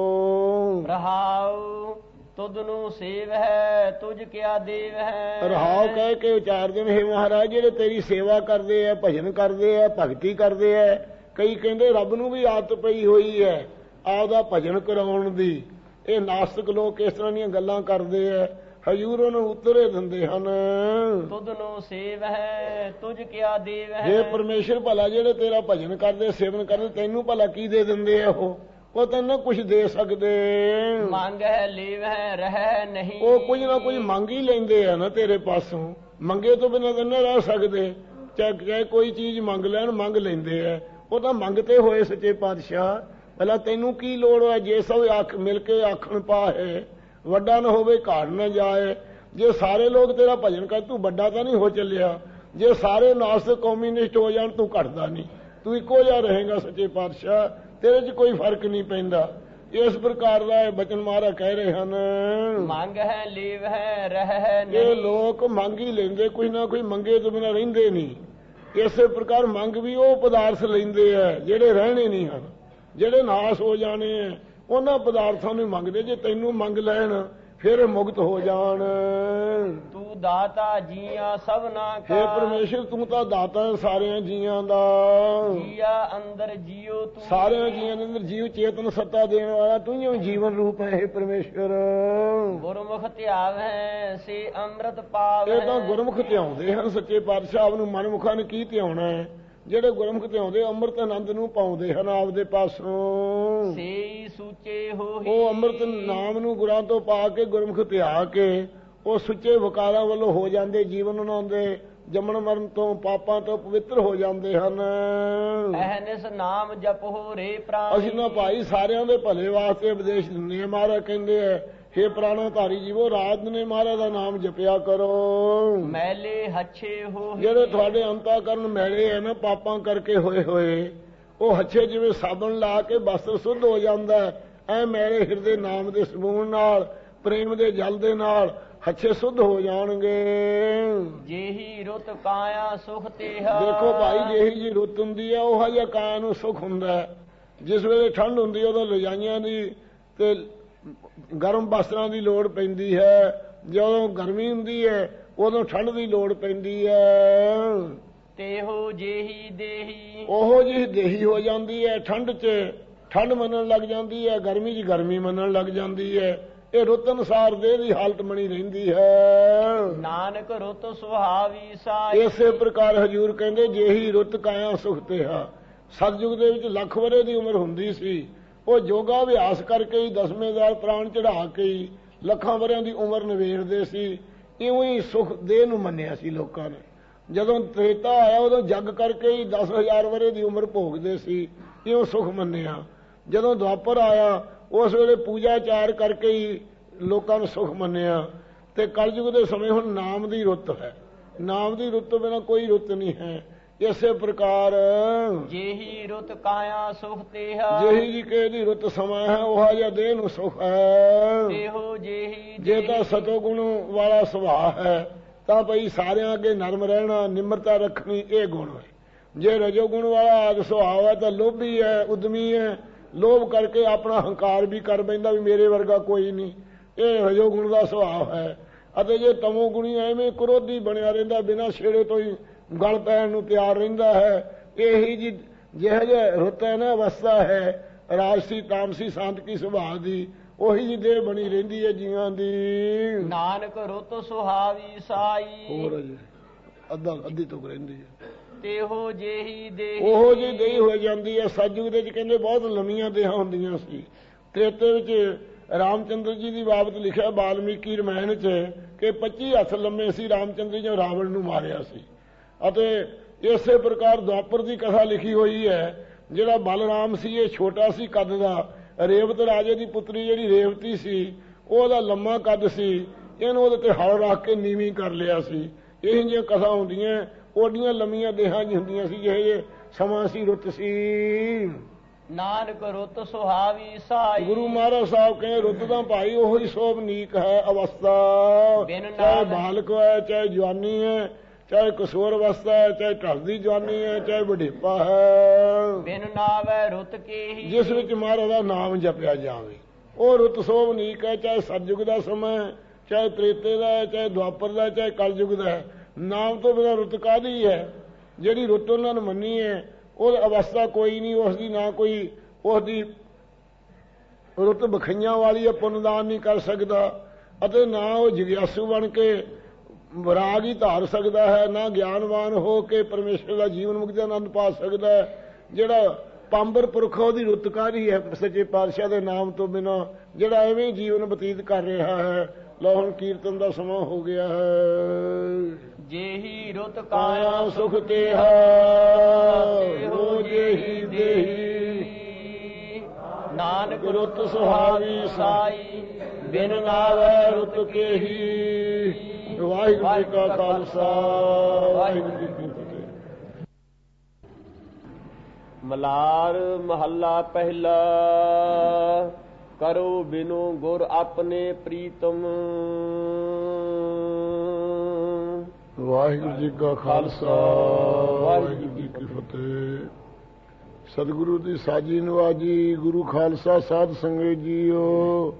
ਰਹਾਉ ਤੁਧ ਨੂੰ ਸੇਵ ਹੈ ਤੁਝ ਕਿਆ ਦੇਵ ਹੈ। ਰਹਾਉ ਕਹਿ ਕੇ ਉਚਾਰਦੇ ਨੇ ਹੈ ਮਹਾਰਾਜ ਜਿਹੜੇ ਤੇਰੀ ਸੇਵਾ ਕਰਦੇ ਆ, ਭਜਨ ਕਰਦੇ ਆ, ਭਗਤੀ ਕਰਦੇ ਆ। ਕਈ ਕਹਿੰਦੇ ਰੱਬ ਨੂੰ ਵੀ ਆਦਤ ਪਈ ਹੋਈ ਹੈ ਆਪਦਾ ਭਜਨ ਕਰਾਉਣ ਦੀ। ਇਹ ਨਾਸਤਿਕ ਲੋਕ ਇਸ ਤਰ੍ਹਾਂ ਦੀਆਂ ਗੱਲਾਂ ਕਰਦੇ ਆ, ਹਜ਼ੂਰ ਉਹਨੂੰ ਉਤਰੇ ਦਿੰਦੇ ਹਨ। ਤੁਧ ਨੂੰ ਸੇਵ ਹੈ ਤੁਝ ਕਿਆ ਦੇਵ ਹੈ। ਜੇ ਪਰਮੇਸ਼ਰ ਭਲਾ ਜਿਹੜੇ ਤੇਰਾ ਭਜਨ ਕਰਦੇ ਸੇਵਨ ਕਰਦੇ ਤੈਨੂੰ ਭਲਾ ਕੀ ਦੇ ਦਿੰਦੇ ਆ? ਉਹ ਉਹ ਤੈਨੂੰ ਕੁਛ ਦੇ ਸਕਦੇ। ਮੰਗ ਹੈ ਲੇਵ ਹੈ ਰਹਿ ਨਹੀਂ। ਉਹ ਕੁਝ ਨਾ ਕੁਝ ਮੰਗ ਹੀ ਲੈਂਦੇ ਆ ਨਾ ਤੇਰੇ ਪਾਸੋਂ। ਮੰਗੇ ਤੋਂ ਬਿਨਾਂ ਤਾਂ ਨਾ ਰਹਿ ਸਕਦੇ। ਚਾਹੇ ਕੋਈ ਚੀਜ਼ ਮੰਗ ਲੈਣ, ਮੰਗ ਲੈਂਦੇ ਆ। ਉਹ ਤਾਂ ਮੰਗਤੇ ਹੋਏ ਸੱਚੇ ਪਾਤਸ਼ਾਹ। ਭਲਾ ਤੈਨੂੰ ਕੀ ਲੋੜ ਹੈ? ਜੇ ਸਭ ਅੱਖ ਮਿਲ ਕੇ ਆਖਣ ਪਾਏ ਵੱਡਾ ਨਾ ਹੋਵੇ ਘਾੜ ਨਾ ਜਾਏ। ਜੇ ਸਾਰੇ ਲੋਕ ਤੇਰਾ ਭਜਨ ਕਰ ਤੂੰ ਵੱਡਾ ਤਾਂ ਨਹੀਂ ਹੋ ਚੱਲਿਆ। ਜੇ ਸਾਰੇ ਨਾਸਤਿਕ ਕਮਿਊਨਿਸਟ ਹੋ ਜਾਣ ਤੂੰ ਘਟਦਾ ਨਹੀਂ, ਤੂੰ ਇੱਕੋ ਜਿਹਾ ਰਹੇਗਾ ਸੱਚੇ ਪਾਤਸ਼ਾਹ। ਤੇਰੇ 'ਚ ਕੋਈ ਫਰਕ ਨਹੀਂ ਪੈਂਦਾ। ਇਸ ਪ੍ਰਕਾਰ ਦਾ ਇਹ ਬਚਨ ਮਹਾਰਾਜ ਕਹਿ ਰਹੇ ਹਨ। ਮੰਗ ਹੈ ਲੇਵ ਹੈ ਰਹਿ ਨਹੀਂ। ਇਹ ਲੋਕ ਮੰਗ ਹੀ ਲੈਂਦੇ, ਕੋਈ ਨਾ ਕੋਈ ਮੰਗੇ ਤੋਂ ਬਿਨਾਂ ਰਹਿੰਦੇ ਨਹੀਂ। ਇਸੇ ਪ੍ਰਕਾਰ ਮੰਗ ਵੀ ਉਹ ਪਦਾਰਥ ਲੈਂਦੇ ਆ ਜਿਹੜੇ ਰਹਿਣੇ ਨਹੀਂ ਹਨ, ਜਿਹੜੇ ਨਾਸ ਹੋ ਜਾਣੇ ਆ। ਉਹਨਾਂ ਪਦਾਰਥਾਂ ਨੂੰ ਮੰਗਦੇ। ਜੇ ਤੈਨੂੰ ਮੰਗ ਲੈਣ ਫਿਰ ਮੁਕਤ ਹੋ ਜਾਣ। ਤੂੰ ਦਾਤਾ ਜੀਆਂ ਸਭਨਾ ਕਾ। ਹੇ ਪਰਮੇਸ਼ਰ ਤੂੰ ਤਾਂ ਦਾਤਾ ਸਾਰਿਆਂ ਜੀਆਂ ਦਾ। ਜੀਆ ਅੰਦਰ ਜੀਓ ਤੂੰ। ਸਾਰਿਆਂ ਜੀਆਂ ਦੇ ਅੰਦਰ ਜੀਵ ਚੇਤਨ ਸੱਤਾ ਦੇਣ ਵਾਲਾ ਤੂੰ ਹੀ ਜੀਵਨ ਰੂਪ ਹੈ। ਹੇ ਪਰਮੇਸ਼ਰ ਗੁਰਮੁਖ ਧਿਆਵ ਹੈ ਸੇ ਅੰਮ੍ਰਿਤ ਪਾਵ। ਇਹ ਤਾਂ ਗੁਰਮੁਖ ਧਿਆਉਂਦੇ ਹਨ ਸੱਚੇ ਪਾਤਸ਼ਾਹ ਨੂੰ। ਮਨਮੁਖਾਂ ਨੇ ਕੀ ਧਿਆਉਣਾ ਹੈ? ਜਿਹੜੇ ਗੁਰਮੁਖ ਧਿਆਉਂਦੇ ਅੰਮ੍ਰਿਤ ਆਨੰਦ ਨੂੰ ਪਾਉਂਦੇ ਹਨ ਆਪਦੇ ਪਾਸੋਂ। ਸੇ ਸੁੱਚੇ ਹੋਈ। ਉਹ ਅੰਮ੍ਰਿਤ ਨਾਮ ਨੂੰ ਗੁਰਾਂ ਤੋਂ ਪਾ ਕੇ ਗੁਰਮੁਖ ਧਿਆ ਕੇ ਉਹ ਸੁੱਚੇ ਵਕਾਰਾਂ ਵੱਲੋਂ ਹੋ ਜਾਂਦੇ। ਜੀਵਨ ਉਹਨਾਂ ਦੇ ਜੰਮਣ ਮਰਨ ਤੋਂ ਪਾਪਾਂ ਤੋਂ ਪਵਿੱਤਰ ਹੋ ਜਾਂਦੇ ਹਨ। ਅਹਨਿਸ ਨਾਮ ਜਪੋ ਰੇ ਪ੍ਰਾਣੀ। ਅਸੀਂ ਨਾ ਭਾਈ ਸਾਰਿਆਂ ਦੇ ਭਲੇ ਵਾਸਤੇ ਉਪਦੇਸ਼ ਦਿੰਦੇ ਆ। ਮਹਾਰਾਜ ਕਹਿੰਦੇ ਆ ਹੇ ਪ੍ਰਾਣਾ ਧਾਰੀ ਜੀਵੋ ਰਾਤ ਨੇ ਮਹਾਰਾਜ ਦਾ ਨਾਮ ਜਪਿਆ ਕਰੋ। ਮੈਲੇ ਹੱਛੇ ਹੋ। ਜਿਹੜੇ ਤੁਹਾਡੇ ਅੰਤःਕਰਨ ਮੈਲੇ ਆ ਨਾ ਪਾਪਾਂ ਕਰਕੇ ਹੋਏ ਹੋਏ, ਉਹ ਹੱਛੇ ਜਿਵੇਂ ਸਾਬਣ ਲਾ ਕੇ ਬਸਤਰ ਸੁੱਧ ਹੋ ਜਾਂਦਾ ਐ ਮੈਲੇ ਹਿਰਦੇ ਨਾਮ ਦੇ ਸਬੂਨ ਨਾਲ, ਪ੍ਰੇਮ ਦੇ ਜਲ ਦੇ ਨਾਲ ਹੱਛੇ ਸੁੱਧ ਹੋ ਜਾਣਗੇ। ਜਿਹੀ ਰੁੱਤ ਕਾਇਆ ਸੁਖ ਤੇਹ। ਦੇਖੋ ਭਾਈ, ਜਿਹੀ ਜੀ ਰੁੱਤ ਹੁੰਦੀ ਹੈ ਉਹ ਜਿਹਾ ਕਾਇਆ ਨੂੰ ਸੁੱਖ ਹੁੰਦਾ ਹੈ। ਜਿਸ ਵੇਲੇ ਠੰਡ ਹੁੰਦੀ ਉਦੋਂ ਰਜਾਈਆਂ ਦੀ ਤੇ ਗਰਮ ਵਸਤਰਾਂ ਦੀ ਲੋੜ ਪੈਂਦੀ ਹੈ, ਜਦੋਂ ਗਰਮੀ ਹੁੰਦੀ ਹੈ ਉਦੋਂ ਠੰਡ ਦੀ ਲੋੜ ਪੈਂਦੀ ਹੈ। ਤੇਹੋ ਜਿਹੀ ਦੇਹੀ। ਉਹੋ ਜਿਹੀ ਦੇਹੀ ਹੋ ਜਾਂਦੀ ਹੈ। ਠੰਡ 'ਚ ਠੰਡ ਮੰਨਣ ਲੱਗ ਜਾਂਦੀ ਹੈ, ਗਰਮੀ 'ਚ ਗਰਮੀ ਮੰਨਣ ਲੱਗ ਜਾਂਦੀ ਹੈ। ਇਹ ਰੁੱਤ ਅਨੁਸਾਰ ਦੇਹ ਦੀ ਹਾਲਤ ਬਣੀ ਰਹਿੰਦੀ ਹੈ। ਨਾਨਕ ਰੁੱਤ ਸੁਹਾਵੀ ਸਾਈ। ਇਸੇ ਪ੍ਰਕਾਰ ਹਜੂਰ ਕਹਿੰਦੇ ਜਿਹੀ ਰੁੱਤ ਕਾਇਆ ਸੁਖ ਤੇਹਾ। ਸਤਜੁਗ ਦੇ ਵਿੱਚ ਲੱਖ ਵਰੇ ਦੀ ਉਮਰ ਹੁੰਦੀ ਸੀ। ਉਹ ਯੋਗਾ ਅਭਿਆਸ ਕਰਕੇ ਹੀ ਦਸਵੇਂ ਦਾਲ ਪ੍ਰਾਣ ਚੜਾ ਕੇ ਹੀ ਲੱਖਾਂ ਵਰਿਆਂ ਦੀ ਉਮਰ ਨਿਬੇੜਦੇ ਸੀ। ਇਉਂ ਹੀ ਸੁਖ ਦੇਹ ਨੂੰ ਮੰਨਿਆ ਸੀ ਲੋਕਾਂ ਨੇ। ਜਦੋਂ ਤ੍ਰੇਤਾ ਆਇਆ ਉਦੋਂ ਜੱਗ ਕਰਕੇ ਹੀ ਦਸ ਹਜ਼ਾਰ ਵਰੇ ਦੀ ਉਮਰ ਭੋਗਦੇ ਸੀ, ਇਉਂ ਸੁਖ ਮੰਨਿਆ। ਜਦੋਂ ਦੁਆਪਰ ਆਇਆ ਉਸ ਵੇਲੇ ਪੂਜਾ ਚਾਰ ਕਰਕੇ ਹੀ ਲੋਕਾਂ ਨੂੰ ਸੁਖ ਮੰਨਿਆ। ਤੇ ਕਲਯੁਗ ਦੇ ਸਮੇਂ ਹੁਣ ਨਾਮ ਦੀ ਰੁੱਤ ਹੈ। ਨਾਮ ਦੀ ਰੁੱਤ ਤੋਂ ਬਿਨਾਂ ਕੋਈ ਰੁੱਤ ਨਹੀਂ ਹੈ। ਇਸੇ ਪ੍ਰਕਾਰ ਜਿਹੀ ਰੁੱਤ ਕਾਇਆ ਸੁਖ ਤੇਹ। ਜਿਹੀ ਜੀ ਕਿਸੇ ਦੀ ਰੁੱਤ ਸਮਾਂ ਹੈ ਉਹ ਜਿਹਾ ਦੇਹ ਨੂੰ ਸੁਖ ਹੈ। ਤੇਹੋ ਜਿਹੀ ਜੇ ਤਾਂ ਸਤੋ ਗੁਣ ਵਾਲਾ ਸੁਭਾਅ ਹੈ ਤਾਂ ਭਈ ਸਾਰਿਆਂ ਅੱਗੇ ਨਰਮ ਰਹਿਣਾ, ਨਿਮਰਤਾ ਰੱਖਣੀ, ਇਹ ਗੁਣ ਹੈ। ਜੇ ਰਜੋ ਗੁਣ ਵਾਲਾ ਆਦ ਸੁਭਾਅ ਹੈ ਤਾਂ ਲੋਭੀ ਹੈ, ਉਦਮੀ ਹੈ, ਲੋਭ ਕਰਕੇ ਆਪਣਾ ਹੰਕਾਰ ਵੀ ਕਰ ਬੈਂਦਾ ਵੀ ਮੇਰੇ ਵਰਗਾ ਕੋਈ ਨਹੀਂ, ਇਹ ਰਜੋ ਗੁਣ ਦਾ ਸੁਭਾਅ ਹੈ। ਅਤੇ ਜੇ ਤਮੋ ਗੁਣੀ ਐਵੇਂ ਕ੍ਰੋਧੀ ਬਣਿਆ ਰਹਿੰਦਾ, ਬਿਨਾਂ ਛੇੜੇ ਤੋਂ ਹੀ ਗਲ ਪੈਣ ਨੂੰ ਤਿਆਰ ਰਹਿੰਦਾ ਹੈ। ਇਹੀ ਜੀ ਜਿਹੋ ਜਿਹੇ ਰੁੱਤ ਹੈ ਨਾ, ਅਵਸਥਾ ਹੈ ਰਾਜਸੀ ਤਾਮਸੀ ਸਾਂਤਕੀ ਸੁਭਾਅ ਦੀ, ਉਹੀ ਜੀ ਦੇਹ ਬਣੀ ਰਹਿੰਦੀ ਹੈ ਜੀਵਾਂ ਦੀ। ਨਾਨਕ ਰੁੱਤ ਸੁਹਾਵੀ ਸਾਈ। ਹੋਰ ਅਜੇ ਅੱਧਾ ਅੱਧੀ ਤੋਂ ਰਹਿੰਦੀ ਹੈ। ਤੇਹੋ ਜਿਹੀ ਦੇਹੀ। ਉਹੋ ਜਿਹੀ ਦੇਹੀ ਹੋ ਜਾਂਦੀ ਹੈ। ਸਤਿਯੁਗ ਦੇ ਵਿੱਚ ਕਹਿੰਦੇ ਬਹੁਤ ਲੰਮੀਆਂ ਦੇਹਾਂ ਹੁੰਦੀਆਂ ਸੀ। ਤ੍ਰੇਤੇ ਵਿੱਚ ਰਾਮਚੰਦਰ ਜੀ ਦੀ ਬਾਬਤ ਲਿਖਿਆ ਬਾਲਮੀਕੀ ਰਮਾਇਣ 'ਚ ਕਿ ਪੱਚੀ ਹੱਥ ਲੰਮੇ ਸੀ ਰਾਮਚੰਦਰ ਜੀ, ਰਾਵਣ ਨੂੰ ਮਾਰਿਆ ਸੀ। ਅਤੇ ਇਸੇ ਪ੍ਰਕਾਰ ਦੁਆਪਰ ਦੀ ਕਥਾ ਲਿਖੀ ਹੋਈ ਹੈ। ਜਿਹੜਾ ਬਲਰਾਮ ਸੀ ਇਹ ਛੋਟਾ ਸੀ ਕੱਦ ਦਾ। ਰੇਵਤ ਰਾਜੇ ਦੀ ਪੁੱਤਰੀ ਜਿਹੜੀ ਰੇਵਤੀ ਸੀ ਉਹਦਾ ਲੰਮਾ ਕੱਦ ਸੀ। ਇਹਨੂੰ ਉਹਦੇ ਤੇ ਹਲ ਰੱਖ ਕੇ ਨੀਵੀਂ ਕਰ ਲਿਆ ਸੀ। ਇਹ ਜਿਹੀਆਂ ਕਥਾ ਹੁੰਦੀਆਂ, ਉਹਦੀਆਂ ਲੰਮੀਆਂ ਦੇਹਾਂ ਜੀ ਹੁੰਦੀਆਂ ਸੀ ਜਿਹੇ ਸਮਾਂ ਸੀ, ਰੁੱਤ ਸੀ। ਨਾਨਕ ਰੁੱਤ ਸੁਹਾਵੀ ਸਾਈ। ਗੁਰੂ ਮਹਾਰਾਜ ਸਾਹਿਬ ਕਹਿੰਦੇ ਰੁੱਤ ਦਾ ਭਾਈ ਉਹੀ ਸੋਭਨੀਕ ਹੈ ਅਵਸਥਾ। ਚਾਹੇ ਬਾਲਕ ਹੈ, ਚਾਹੇ ਜਵਾਨੀ ਹੈ, ਚਾਹੇ ਕਿਸ਼ੋਰ ਅਵਸਥਾ ਹੈ, ਚਾਹੇ ਢਲਦੀ ਜਵਾਨੀ ਹੈ, ਚਾਹੇ ਬੁਢੇਪਾ ਹੈ। ਬਿਨ ਨਾਵੈ ਰੁੱਤ ਕੀ। ਜਿਸ ਵਿੱਚ ਮਹਾਰਾਜ ਦਾ ਨਾਮ ਜਪਿਆ ਜਾਵੇ ਉਹ ਰੁੱਤ ਸੋਭਨੀਕ ਹੈ। ਚਾਹੇ ਸਤਜੁਗ ਦਾ ਸਮਾਂ, ਚਾਹੇ ਤ੍ਰੇਤੇ ਦਾ, ਚਾਹੇ ਦੁਆਪਰ ਦਾ, ਚਾਹੇ ਕਲਯੁਗ ਦਾ। ਨਾਮ ਤੋਂ ਬਿਨਾਂ ਰੁੱਤ ਕਾਹਦੀ ਹੈ? ਜਿਹੜੀ ਰੁੱਤ ਉਹਨਾਂ ਨੇ ਮੰਨੀ ਹੈ ਉਹ ਅਵਸਥਾ ਕੋਈ ਨਹੀਂ ਉਸ ਦੀ, ਨਾ ਕੋਈ ਉਸ ਦੀ ਰੁੱਤ ਬਖਈਆਂ ਵਾਲੀ ਹੈ, ਪੁੰਨਦਾਨ ਨਹੀਂ ਕਰ ਸਕਦਾ। ਅਤੇ ਨਾ ਉਹ ਜਿਗਿਆਸੂ ਬਣ ਕੇ ਵਿਰਾਗ ਹੀ ਧਾਰ ਸਕਦਾ ਹੈ, ਨਾ ਗਿਆਨਵਾਨ ਹੋ ਕੇ ਪਰਮੇਸ਼ਰ ਦਾ ਜੀਵਨ ਮੁਕਤੀ ਦਾ ਆਨੰਦ ਪਾ ਸਕਦਾ ਹੈ। ਜਿਹੜਾ ਪਾਂਬਰ ਪੁਰਖ ਉਹਦੀ ਰੁੱਤ ਕਾਹਦੀ ਹੈ ਸੱਚੇ ਪਾਤਸ਼ਾਹ ਦੇ ਨਾਮ ਤੋਂ ਬਿਨਾਂ, ਜਿਹੜਾ ਐਵੇਂ ਜੀਵਨ ਬਤੀਤ ਕਰ ਰਿਹਾ ਹੈ। ਲਓ ਹੁਣ ਕੀਰਤਨ ਦਾ ਸਮਾਂ ਹੋ ਗਿਆ ਹੈ। ਜਿਹੀ ਰੁੱਤ ਕਾਇਆ ਸੁਖ ਤੇਹਾ, ਹੋ ਜਿਹੀ ਦੇਹੀ। ਨਾਨਕ ਰੁੱਤ ਸੁਹਾਵੀ ਸਾਈ, ਬਿਨ ਨਾਵੈ ਰੁੱਤ ਕੇਹੀ। ਵਾਹਿਗੁਰੂ ਜੀ ਕਾ ਖਾਲਸਾ, ਵਾਹਿਗੁਰੂ ਜੀ ਕੀ ਫਤਿਹ। ਮਲਾਰ ਮਹੱਲਾ ਪਹਿਲਾ। ਕਰੋ ਬਿਨੋ ਗੁਰ ਆਪਣੇ ਪ੍ਰੀਤਮ। ਵਾਹਿਗੁਰੂ ਜੀ ਕਾ ਖਾਲਸਾ, ਵਾਹਿਗੁਰੂ ਜੀ ਕੀ ਫਤਿਹ। ਸਤਿਗੁਰੂ ਦੀ ਸਾਜੀ ਨਵਾਜੀ, ਗੁਰੂ ਖਾਲਸਾ ਸਾਧ ਸੰਗਤ ਜੀਓ।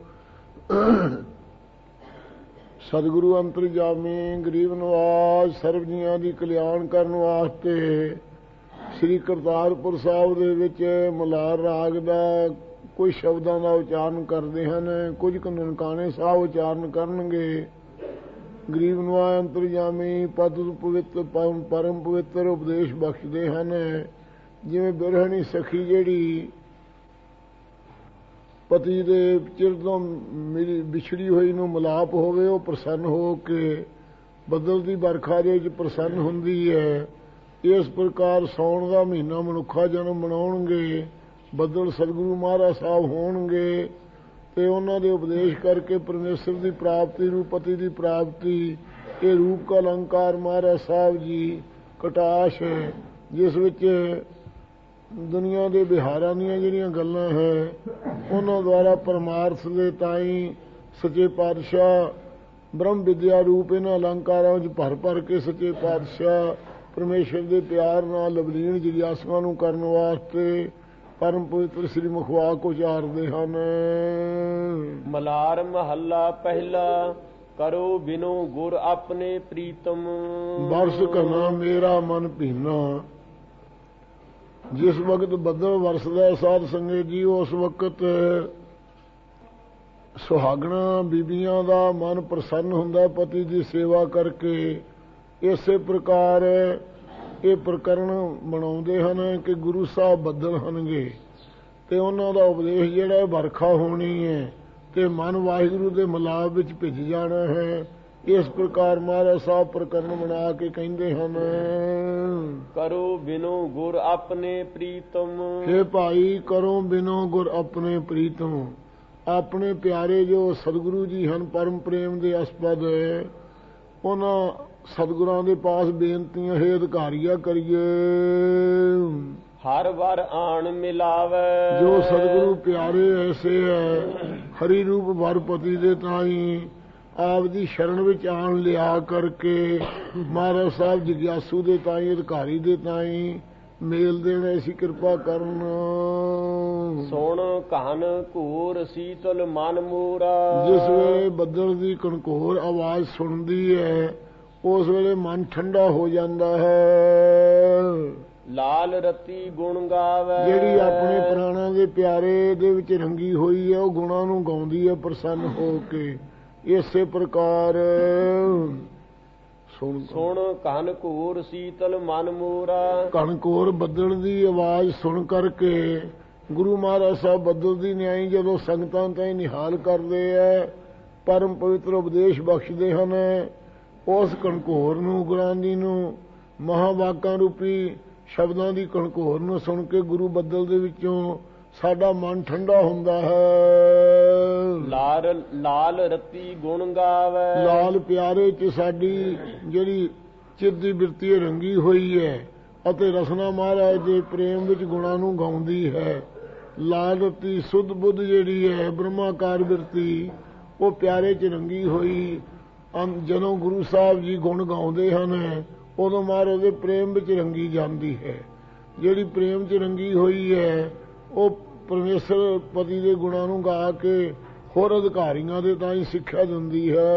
ਸਤਿਗੁਰੂ ਅੰਤਰਜਾਮੀ ਗਰੀਬ ਨਵਾਜ ਸਰਬ ਜੀਆਂ ਦੀ ਕਲਿਆਣ ਕਰਨ ਵਾਸਤੇ ਸ੍ਰੀ ਕਰਤਾਰਪੁਰ ਸਾਹਿਬ ਦੇ ਵਿੱਚ ਮਲਾਰ ਰਾਗ ਦਾ ਕੁਝ ਸ਼ਬਦਾਂ ਦਾ ਉਚਾਰਨ ਕਰਦੇ ਹਨ, ਕੁਝ ਕੁ ਨਨਕਾਣੇ ਸਾਹਿਬ ਉਚਾਰਨ ਕਰਨਗੇ। ਗਰੀਬ ਨਵਾਜ ਅੰਤਰਜਾਮੀ ਪਦ ਪਵਿੱਤਰ ਪਰਮ ਪਵਿੱਤਰ ਉਪਦੇਸ਼ ਬਖਸ਼ਦੇ ਹਨ। ਜਿਵੇਂ ਬਿਰਹਣੀ ਸਖੀ ਜਿਹੜੀ ਪਤੀ ਦੇ ਚਿਰ ਤੋਂ ਮੇਰੀ ਵਿਛੜੀ ਹੋਈ ਨੂੰ ਮਿਲਾਪ ਹੋਵੇ, ਉਹ ਪ੍ਰਸੰਨ ਹੋ ਕੇ ਬੱਦਲ ਦੀ ਵਰਖਾ ਦੇ ਵਿੱਚ ਪ੍ਰਸੰਨ ਹੁੰਦੀ ਹੈ। ਇਸ ਪ੍ਰਕਾਰ ਸਾਉਣ ਦਾ ਮਹੀਨਾ ਮਨੁੱਖਾ ਜਨਮ ਮਨਾਉਣਗੇ। ਬੱਦਲ ਸਤਿਗੁਰੂ ਮਹਾਰਾਜ ਸਾਹਿਬ ਹੋਣਗੇ ਤੇ ਉਹਨਾਂ ਦੇ ਉਪਦੇਸ਼ ਕਰਕੇ ਪਰਮੇਸ਼ਰ ਦੀ ਪ੍ਰਾਪਤੀ ਨੂੰ, ਪਤੀ ਦੀ ਪ੍ਰਾਪਤੀ, ਇਹ ਰੂਪ ਕਾ ਅਲੰਕਾਰ ਮਹਾਰਾਜ ਸਾਹਿਬ ਜੀ ਕਟਾਸ਼ ਹੈ, ਜਿਸ ਵਿੱਚ ਦੁਨੀਆ ਦੇ ਵਿਹਾਰਾਂ ਦੀਆਂ ਜਿਹੜੀਆਂ ਗੱਲਾਂ ਹੈ ਉਹਨਾਂ ਦੁਆਰਾ ਪਰਮਾਰਥ ਦੇ ਤਾਈਂ ਸੱਚੇ ਪਾਤਸ਼ਾਹ ਬ੍ਰਹਮ ਵਿਦਿਆ ਰੂਪ ਇਹਨਾਂ ਅਲੰਕਾਰਾਂ ਵਿੱਚ ਭਰ ਭਰ ਕੇ ਸੱਚੇ ਪਾਤਸ਼ਾਹ ਪਰਮੇਸ਼ਰ ਦੇ ਪਿਆਰ ਨਾਲ ਲਵਲੀਨ ਜਿਗਿਆਸਾਂ ਨੂੰ ਕਰਨ ਵਾਸਤੇ ਪਰਮ ਪਵਿੱਤਰ ਸ੍ਰੀ ਮੁਖਵਾਕ ਉਚਾਰਦੇ ਹਨ। ਮਲਾਰ ਮਹੱਲਾ ਪਹਿਲਾ। ਕਰੋ ਬਿਨੋ ਗੁਰ ਆਪਣੇ ਪ੍ਰੀਤਮ। ਬਰਸ ਘਨਾ ਮੇਰਾ ਮਨ ਭੀਨਾ। ਜਿਸ ਵਕਤ ਬੱਦਲ ਵਰਸਦਾ ਸਾਧ ਸੰਗਤ ਜੀ, ਉਸ ਵਕਤ ਸੁਹਾਗਣਾ ਬੀਬੀਆਂ ਦਾ ਮਨ ਪ੍ਰਸੰਨ ਹੁੰਦਾ ਪਤੀ ਦੀ ਸੇਵਾ ਕਰਕੇ। ਇਸੇ ਪ੍ਰਕਾਰ ਇਹ ਪ੍ਰਕਰਣ ਬਣਾਉਂਦੇ ਹਨ ਕਿ ਗੁਰੂ ਸਾਹਿਬ ਬੱਦਲ ਹਨਗੇ ਤੇ ਉਹਨਾਂ ਦਾ ਉਪਦੇਸ਼ ਜਿਹੜਾ ਵਰਖਾ ਹੋਣੀ ਹੈ ਤੇ ਮਨ ਵਾਹਿਗੁਰੂ ਦੇ ਮਿਲਾਪ ਵਿੱਚ ਭਿੱਜ ਜਾਣਾ ਹੈ। ਇਸ ਪ੍ਰਕਾਰ ਮਹਾਰਾਜ ਸਾਹਿਬ ਪ੍ਰਕਰਣ ਬਣਾ ਕੇ ਕਹਿੰਦੇ ਹਨ, ਕਰੋ ਬਿਨੋ ਗੁਰ ਆਪਣੇ ਪ੍ਰੀਤਮ। हे ਭਾਈ, ਕਰੋ ਬਿਨੋ ਗੁਰ ਆਪਣੇ ਪ੍ਰੀਤਮ। ਆਪਣੇ ਪਿਆਰੇ ਜੋ ਸਤਿਗੁਰੂ ਜੀ ਹਨ, ਪਰਮ ਪ੍ਰੇਮ ਦੇ ਅਸਪਦ, ਉਹਨਾਂ ਸਤਿਗੁਰਾਂ ਦੇ ਪਾਸ ਬੇਨਤੀਆਂ ਹੈ ਅਧਿਕਾਰੀਆ ਕਰੀਏ। ਹਰ ਵਾਰ ਆਣ ਮਿਲਾਵੇ। ਜੋ ਸਤਿਗੁਰੂ ਪਿਆਰੇ ਐਸੇ ਹੈ, ਹਰੀ ਰੂਪ ਵਰਪਤੀ ਦੇ ਤਾਈ ਆਪ ਦੀ ਸ਼ਰਨ ਵਿੱਚ ਆਣ ਲਿਆ ਕਰਕੇ ਮਹਾਰਾਜ ਸਾਹਿਬ ਜਿਗਿਆਸੂ ਦੇ ਤਾਈ, ਅਧਿਕਾਰੀ ਦੇ ਤਾਈ ਮੇਲ ਦੇਣ ਐਸੀ ਕਿਰਪਾ ਕਰਨ। ਸੁਣ ਕਹਨ ਘੂਰ ਸੀਤਲ ਮਨ ਮੂਰਾ। ਜਿਸ ਵੇਲੇ ਬੱਦਲ ਦੀ ਕਣਕੋਰ ਆਵਾਜ਼ ਸੁਣਦੀ ਹੈ, ਉਸ ਵੇਲੇ ਮਨ ਠੰਡਾ ਹੋ ਜਾਂਦਾ ਹੈ। ਲਾਲ ਰਤੀ ਗੁਣ ਗਾਵੇ। ਜਿਹੜੀ ਆਪਣੇ ਪ੍ਰਾਣਾਂ ਦੇ ਪਿਆਰੇ ਦੇ ਵਿੱਚ ਰੰਗੀ ਹੋਈ ਹੈ, ਉਹ ਗੁਣਾਂ ਨੂੰ ਗਾਉਂਦੀ ਹੈ ਪ੍ਰਸੰਨ ਹੋ ਕੇ। ਇਸੇ ਪ੍ਰਕਾਰ ਸੁਣ ਸੁਣ ਕਹਨ ਘੂਰ ਸੀਤਲ ਮਨ ਮੂਰਾ। ਕਣਕੋਰ ਬੱਦਲ ਦੀ ਆਵਾਜ਼ ਸੁਣ ਕਰਕੇ ਗੁਰੂ ਮਹਾਰਾਜ ਸਾਹਿਬ ਬੱਦਲ ਦੀ ਨਿਆਈ ਜਦੋਂ ਸੰਗਤਾਂ ਤਾਈਂ ਨਿਹਾਲ ਕਰਦੇ ਐ, ਪਰਮ ਪਵਿੱਤਰ ਉਪਦੇਸ਼ ਬਖਸ਼ਦੇ ਹਨ। ਉਸ ਕਣਕੋਰ ਨੂੰ, ਗੁਰਾਨੀ ਨੂੰ, ਮਹਾਵਾਕਾਂ ਰੂਪੀ ਸ਼ਬਦਾਂ ਦੀ ਕਣਕੋਰ ਨੂੰ ਸੁਣ ਕੇ ਗੁਰੂ ਬੱਦਲ ਦੇ ਵਿੱਚੋਂ ਸਾਡਾ ਮਨ ਠੰਡਾ ਹੁੰਦਾ ਹੈ। ਲਾਲ ਲਾਲ ਰਤੀ ਗੁਣ ਗਾਵੇ। ਲਾਲ ਪਿਆਰੇ ਚ ਸਾਡੀ ਜਿਹੜੀ ਚਿੱਤ ਦੀ ਬਿਰਤੀ ਰੰਗੀ ਹੋਈ ਹੈ ਅਤੇ ਰਸਨਾ ਮਹਾਰਾਜ ਦੇ ਪ੍ਰੇਮ ਵਿੱਚ ਗੁਣਾਂ ਨੂੰ ਗਾਉਂਦੀ ਹੈ। ਲਾਲ ਰਤੀ ਸੁੱਧ ਬੁੱਧ ਜਿਹੜੀ ਹੈ, ਬ੍ਰਹਮਾਕਾਰ ਬਿਰਤੀ, ਉਹ ਪਿਆਰੇ ਚ ਰੰਗੀ ਹੋਈ। ਜਦੋਂ ਗੁਰੂ ਸਾਹਿਬ ਜੀ ਗੁਣ ਗਾਉਂਦੇ ਹਨ, ਉਦੋਂ ਮਹਾਰਾਜ ਦੇ ਪ੍ਰੇਮ ਵਿੱਚ ਰੰਗੀ ਜਾਂਦੀ ਹੈ। ਜਿਹੜੀ ਪ੍ਰੇਮ ਚ ਰੰਗੀ ਹੋਈ ਹੈ, ਉਹ ਪਰਮੇਸ਼ਰ ਪਤੀ ਦੇ ਗੁਣਾਂ ਨੂੰ ਗਾ ਕੇ ਹੋਰ ਅਧਿਕਾਰੀਆਂ ਦੇ ਤਾਂ ਹੀ ਸਿੱਖਿਆ ਦਿੰਦੀ ਹੈ।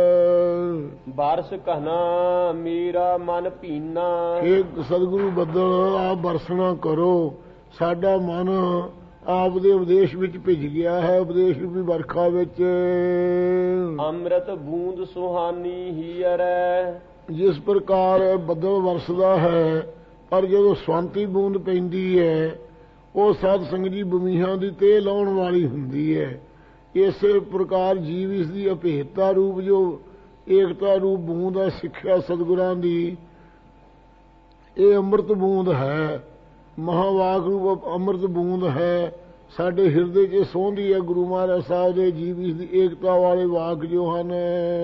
ਬਰਸ ਕਹਨਾ ਮੇਰਾ ਮਨ ਭੀਨਾ। ਇਹ ਸਤਿਗੁਰੂ ਬੱਦਲ ਆਪ ਬਰਸਣਾ ਕਰੋ, ਸਾਡਾ ਮਨ ਆਪ ਦੇ ਉਪਦੇਸ਼ ਵਿੱਚ ਭਿੱਜ ਗਿਆ ਹੈ, ਉਪਦੇਸ਼ ਰੂਪੀ ਵਰਖਾ ਵਿੱਚ। ਅੰਮ੍ਰਿਤ ਬੂੰਦ ਸੁਹਾਨੀ ਹੀਰੈ। ਜਿਸ ਪ੍ਰਕਾਰ ਬੱਦਲ ਵਰਸਦਾ ਹੈ, ਪਰ ਜਦੋਂ ਸਵੰਤੀ ਬੂੰਦ ਪੈਂਦੀ ਹੈ, ਉਹ ਸਾਧ ਸੰਗਤ ਜੀ ਬਮੀਹਾਂ ਦੀ ਤੇਹ ਲਾਉਣ ਵਾਲੀ ਹੁੰਦੀ ਹੈ। ਇਸੇ ਪ੍ਰਕਾਰ ਜੀਵ ਇਸ ਦੀ ਅਭੇਦਤਾ ਰੂਪ ਜੋ ਏਕਤਾ ਰੂਪ ਬੂੰਦ ਹੈ ਸਿੱਖਿਆ ਸਤਿਗੁਰਾਂ ਦੀ, ਇਹ ਅੰਮ੍ਰਿਤ ਬੂੰਦ ਹੈ, ਮਹਾਵਾਕ ਰੂਪ ਅੰਮ੍ਰਿਤ ਬੂੰਦ ਹੈ। ਸਾਡੇ ਹਿਰਦੇ 'ਚ ਸੋਹੰਦੀ ਹੈ ਗੁਰੂ ਮਹਾਰਾਜ ਸਾਹਿਬ ਦੇ ਜੀਵ ਇਸ ਦੀ ਏਕਤਾ ਵਾਲੇ ਵਾਕ ਜੋ ਹਨ।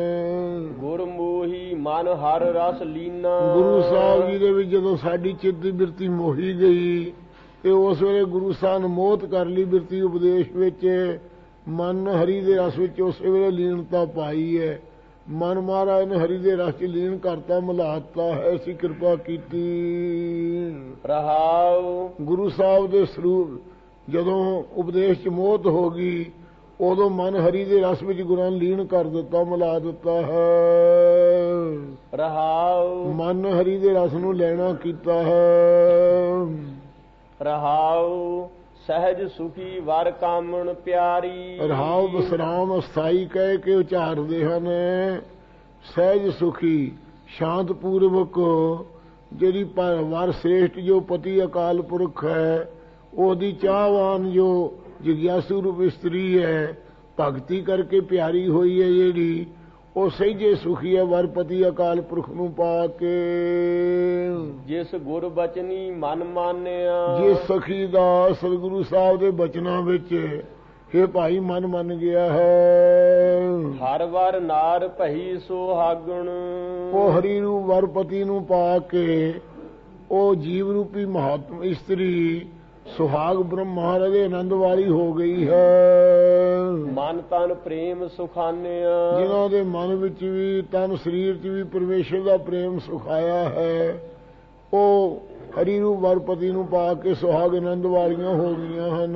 ਗੁਰਮੋਹੀ ਮਨ ਹਰ ਰਸ ਲੀਨਾ। ਗੁਰੂ ਸਾਹਿਬ ਜੀ ਦੇ ਵਿੱਚ ਜਦੋਂ ਸਾਡੀ ਚਿੱਤ ਦੀ ਬਿਰਤੀ ਮੋਹੀ ਗਈ ਤੇ ਉਸ ਵੇਲੇ ਗੁਰੂ ਸਾਹਿਬ ਨੇ ਮੋਹਤ ਕਰ ਲਈ ਬਿਰਤੀ ਉਪਦੇਸ਼ ਵਿੱਚ, ਮਨ ਹਰੀ ਦੇ ਰਸ ਵਿੱਚ ਉਸੇ ਵੇਲੇ ਲੀਨਤਾ ਪਾਈ ਹੈ। ਮਨ ਮਹਾਰਾਜ ਨੇ ਹਰੀ ਦੇ ਰਸ 'ਚ ਲੀਨ ਕਰਤਾ, ਮਿਲਾਤਾ ਹੈ, ਐਸੀ ਕਿਰਪਾ ਕੀਤੀ। ਰਹਾਉ ਗੁਰੂ ਸਾਹਿਬ ਦੇ ਸਰੂਪ ਜਦੋਂ ਉਪਦੇਸ਼ 'ਚ ਮੋਹਤ ਹੋ ਗਈ, ਉਦੋਂ ਮਨ ਹਰੀ ਦੇ ਰਸ ਵਿੱਚ ਗੁਰਾਂ ਲੀਨ ਕਰ ਦਿੱਤਾ, ਮਿਲਾ ਦਿੱਤਾ ਹੈ। ਰਹਾਉ ਮਨ ਹਰੀ ਦੇ ਰਸ ਨੂੰ ਲੈਣਾ ਕੀਤਾ ਹੈ। ਰਹਾਉ ਸਹਿਜ ਸੁਖੀ ਵਰ ਕਾਮਣ ਪਿਆਰੀ। ਰਹਾਉ ਬਸਰਾਮ ਅਸਥਾਈ ਕਹਿ ਕੇ ਉਚਾਰਦੇ ਹਨ। ਸਹਿਜ ਸੁਖੀ ਸ਼ਾਂਤ ਪੂਰਵਕ ਜਿਹੜੀ ਵਰ ਸ੍ਰੇਸ਼ਟ ਜੋ ਪਤੀ ਅਕਾਲ ਪੁਰਖ ਹੈ, ਉਹਦੀ ਚਾਹਵਾਨ ਜੋ ਜਿਗਿਆਸੂ ਰੂਪ ਇਸਤਰੀ ਹੈ, ਭਗਤੀ ਕਰਕੇ ਪਿਆਰੀ ਹੋਈ ਹੈ ਜਿਹੜੀ, ਉਹ ਸਹਿਜੇ ਸੁਖੀ ਹੈ ਵਰਪਤੀ ਅਕਾਲ ਪੁਰਖ ਨੂੰ ਪਾ ਕੇ। ਜਿਸ ਗੁਰ ਬਚਨੀ ਮਨ ਮਾਨਿਆ। ਜਿਸ ਸਖੀ ਦਾ ਸਤਿਗੁਰੂ ਸਾਹਿਬ ਦੇ ਬਚਨਾਂ ਵਿੱਚ ਇਹ ਭਾਈ ਮਨ ਮੰਨ ਗਿਆ ਹੈ। ਹਰ ਵਰ ਨਾਰ ਭਈ ਸੁਹਾਗਣ। ਉਹ ਹਰੀ ਰੂਪ ਵਰਪਤੀ ਨੂੰ ਪਾ ਕੇ ਉਹ ਜੀਵ ਰੂਪੀ ਮਹਾਤਮ ਇਸਤਰੀ ਸੁਹਾਗ ਬ੍ਰਹਮਾ ਦੇ ਆਨੰਦ ਵਾਲੀ ਹੋ ਗਈ ਹੈ। ਮਨ ਤਨ ਪ੍ਰੇਮ ਸੁਖਾਨਿਆ, ਜਿਨ੍ਹਾਂ ਦੇ ਮਨ ਵਿੱਚ ਵੀ ਤਨ ਸਰੀਰ 'ਚ ਵੀ ਪਰਮੇਸ਼ਰ ਦਾ ਪ੍ਰੇਮ ਸੁਖਾਇਆ ਹੈ, ਉਹ ਹਰੀ ਰੂਪ ਵਰਪਤੀ ਨੂੰ ਪਾ ਕੇ ਸੁਹਾਗ ਆਨੰਦ ਵਾਲੀਆਂ ਹੋ ਗਈਆਂ ਹਨ।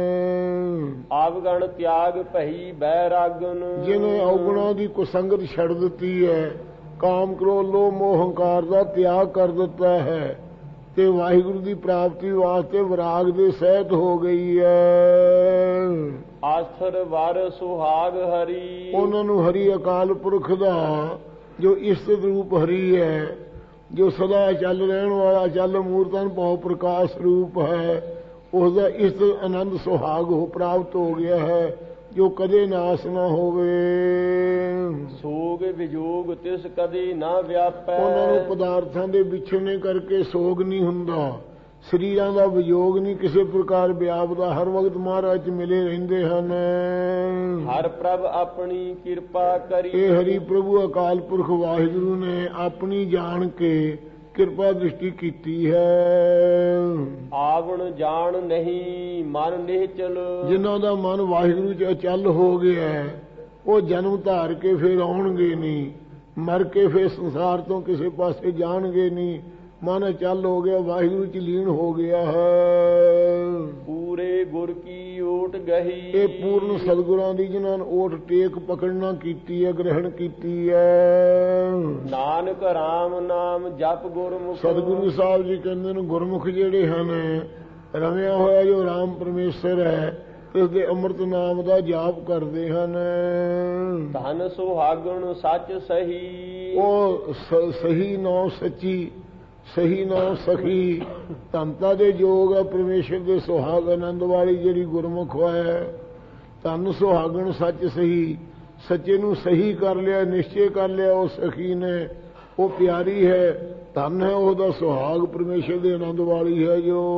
ਆਵਗਣ ਤਿਆਗ ਭਈ ਬੈਰਾਗਨ, ਜਿਹਨੇ ਔਗੁਣਾਂ ਦੀ ਕੁਸੰਗਤ ਛੱਡ ਦਿੱਤੀ ਹੈ, ਕਾਮ ਕ੍ਰੋਧ ਲੋਭ ਮੋਹ ਹੰਕਾਰ ਦਾ ਤਿਆਗ ਕਰ ਦਿੱਤਾ ਹੈ ਤੇ ਵਾਹਿਗੁਰੂ ਦੀ ਪ੍ਰਾਪਤੀ ਵਾਸਤੇ ਵਿਰਾਗ ਦੇ ਸਹਿਤ ਹੋ ਗਈ ਹੈ। ਆਸਥਰ ਵਰ ਸੁਹਾਗ ਹਰੀ, ਉਹਨਾਂ ਨੂੰ ਹਰੀ ਅਕਾਲ ਪੁਰਖ ਦਾ ਜੋ ਇਸਤ ਰੂਪ ਹਰੀ ਹੈ, ਜੋ ਸਦਾ ਚੱਲ ਰਹਿਣ ਵਾਲਾ ਚੱਲ ਮੂਰਤਨ ਭਉ ਪ੍ਰਕਾਸ਼ ਰੂਪ ਹੈ, ਉਸ ਦਾ ਇਸਤ ਆਨੰਦ ਸੁਹਾਗ ਹੋ ਪ੍ਰਾਪਤ ਹੋ ਗਿਆ ਹੈ, ਜੋ ਕਦੇ ਨਾਸ ਨਾ ਹੋਵੇ। ਸੋਗ ਵਿਜੋਗ ਤਿਸ ਕਦੇ ਨਾ ਵਿਆਪੈ, ਉਹਨਾਂ ਨੂੰ ਪਦਾਰਥਾਂ ਦੇ ਵਿਛੜਨੇ ਕਰਕੇ ਸੋਗ ਨਹੀਂ ਹੁੰਦਾ, ਸਰੀਰਾਂ ਦਾ ਵਿਯੋਗ ਨਹੀਂ ਕਿਸੇ ਪ੍ਰਕਾਰ ਵਿਆਪਦਾ, ਹਰ ਵਕਤ ਮਹਾਰਾਜ 'ਚ ਮਿਲੇ ਰਹਿੰਦੇ ਹਨ। ਹਰ ਪ੍ਰਭ ਆਪਣੀ ਕਿਰਪਾ ਕਰੀ, ਇਹ ਹਰੀ ਪ੍ਰਭੂ ਅਕਾਲ ਪੁਰਖ ਵਾਹਿਗੁਰੂ ਨੇ ਆਪਣੀ ਜਾਣ ਕੇ ਕਿਰਪਾ ਦ੍ਰਿਸ਼ਟੀ ਕੀਤੀ ਹੈ। ਆਵਣ ਜਾਣ ਨਹੀਂ ਮਨ ਨਿਹਚਲ, ਜਿਨ੍ਹਾਂ ਦਾ ਮਨ ਵਾਹਿਗੁਰੂ 'ਚ ਅਚਲ ਹੋ ਗਿਆ ਹੈ, ਉਹ ਜਨਮ ਧਾਰ ਕੇ ਫਿਰ ਆਉਣਗੇ ਨਹੀਂ, ਮਰ ਕੇ ਫਿਰ ਸੰਸਾਰ ਤੋਂ ਕਿਸੇ ਪਾਸੇ ਜਾਣਗੇ ਨਹੀਂ, ਮਨ ਅਚਲ ਹੋ ਗਿਆ, ਵਾਹਿਗੁਰੂ 'ਚ ਲੀਨ ਹੋ ਗਿਆ ਹੈ। ਪੂਰੇ ਗੁਰ ਕੀ ਓਟ ਗਹੀ, ਇਹ ਪੂਰਨ ਸਤਿਗੁਰਾਂ ਦੀ ਜਿਨ੍ਹਾਂ ਨੇ ਓਟ ਟੇਕ ਪਕੜਨਾ ਕੀਤੀ ਹੈ, ਗ੍ਰਹਿਣ ਕੀਤੀ ਹੈ। ਨਾਨਕ ਰਾਮ ਨਾਮ ਜਪ ਗੁਰਮੁਖ, ਸਤਿਗੁਰੂ ਸਾਹਿਬ ਜੀ ਕਹਿੰਦੇ ਨੇ ਗੁਰਮੁਖ ਜਿਹੜੇ ਹਨ, ਰਮਿਆ ਹੋਇਆ ਜੋ ਰਾਮ ਪਰਮੇਸ਼ਰ ਹੈ, ਇਸ ਦੇ ਅੰਮ੍ਰਿਤ ਨਾਮ ਦਾ ਜਾਪ ਕਰਦੇ ਹਨ। ਧਨ ਸੁਹਾਗਣ ਸੱਚ ਸਹੀ, ਉਹ ਸਹੀ ਨਾਮ ਸੱਚੀ, ਸਹੀ ਨਾਮ ਸਖੀ, ਧੰਤਾ ਦੇ ਯੋਗ ਹੈ ਪਰਮੇਸ਼ਰ ਦੇ ਸੁਹਾਗ ਆਨੰਦ ਵਾਲੀ ਜਿਹੜੀ ਗੁਰਮੁਖ ਹੋਇਆ। ਧਨ ਸੁਹਾਗਣ ਸੱਚ ਸਹੀ, ਸੱਚੇ ਨੂੰ ਸਹੀ ਕਰ ਲਿਆ, ਨਿਸ਼ਚੇ ਕਰ ਲਿਆ ਉਹ ਸਖੀ ਨੇ, ਉਹ ਪਿਆਰੀ ਹੈ, ਧਨ ਹੈ ਉਹਦਾ ਸੁਹਾਗ ਪਰਮੇਸ਼ਰ ਦੇ ਆਨੰਦ ਵਾਲੀ ਹੈ। ਜੋ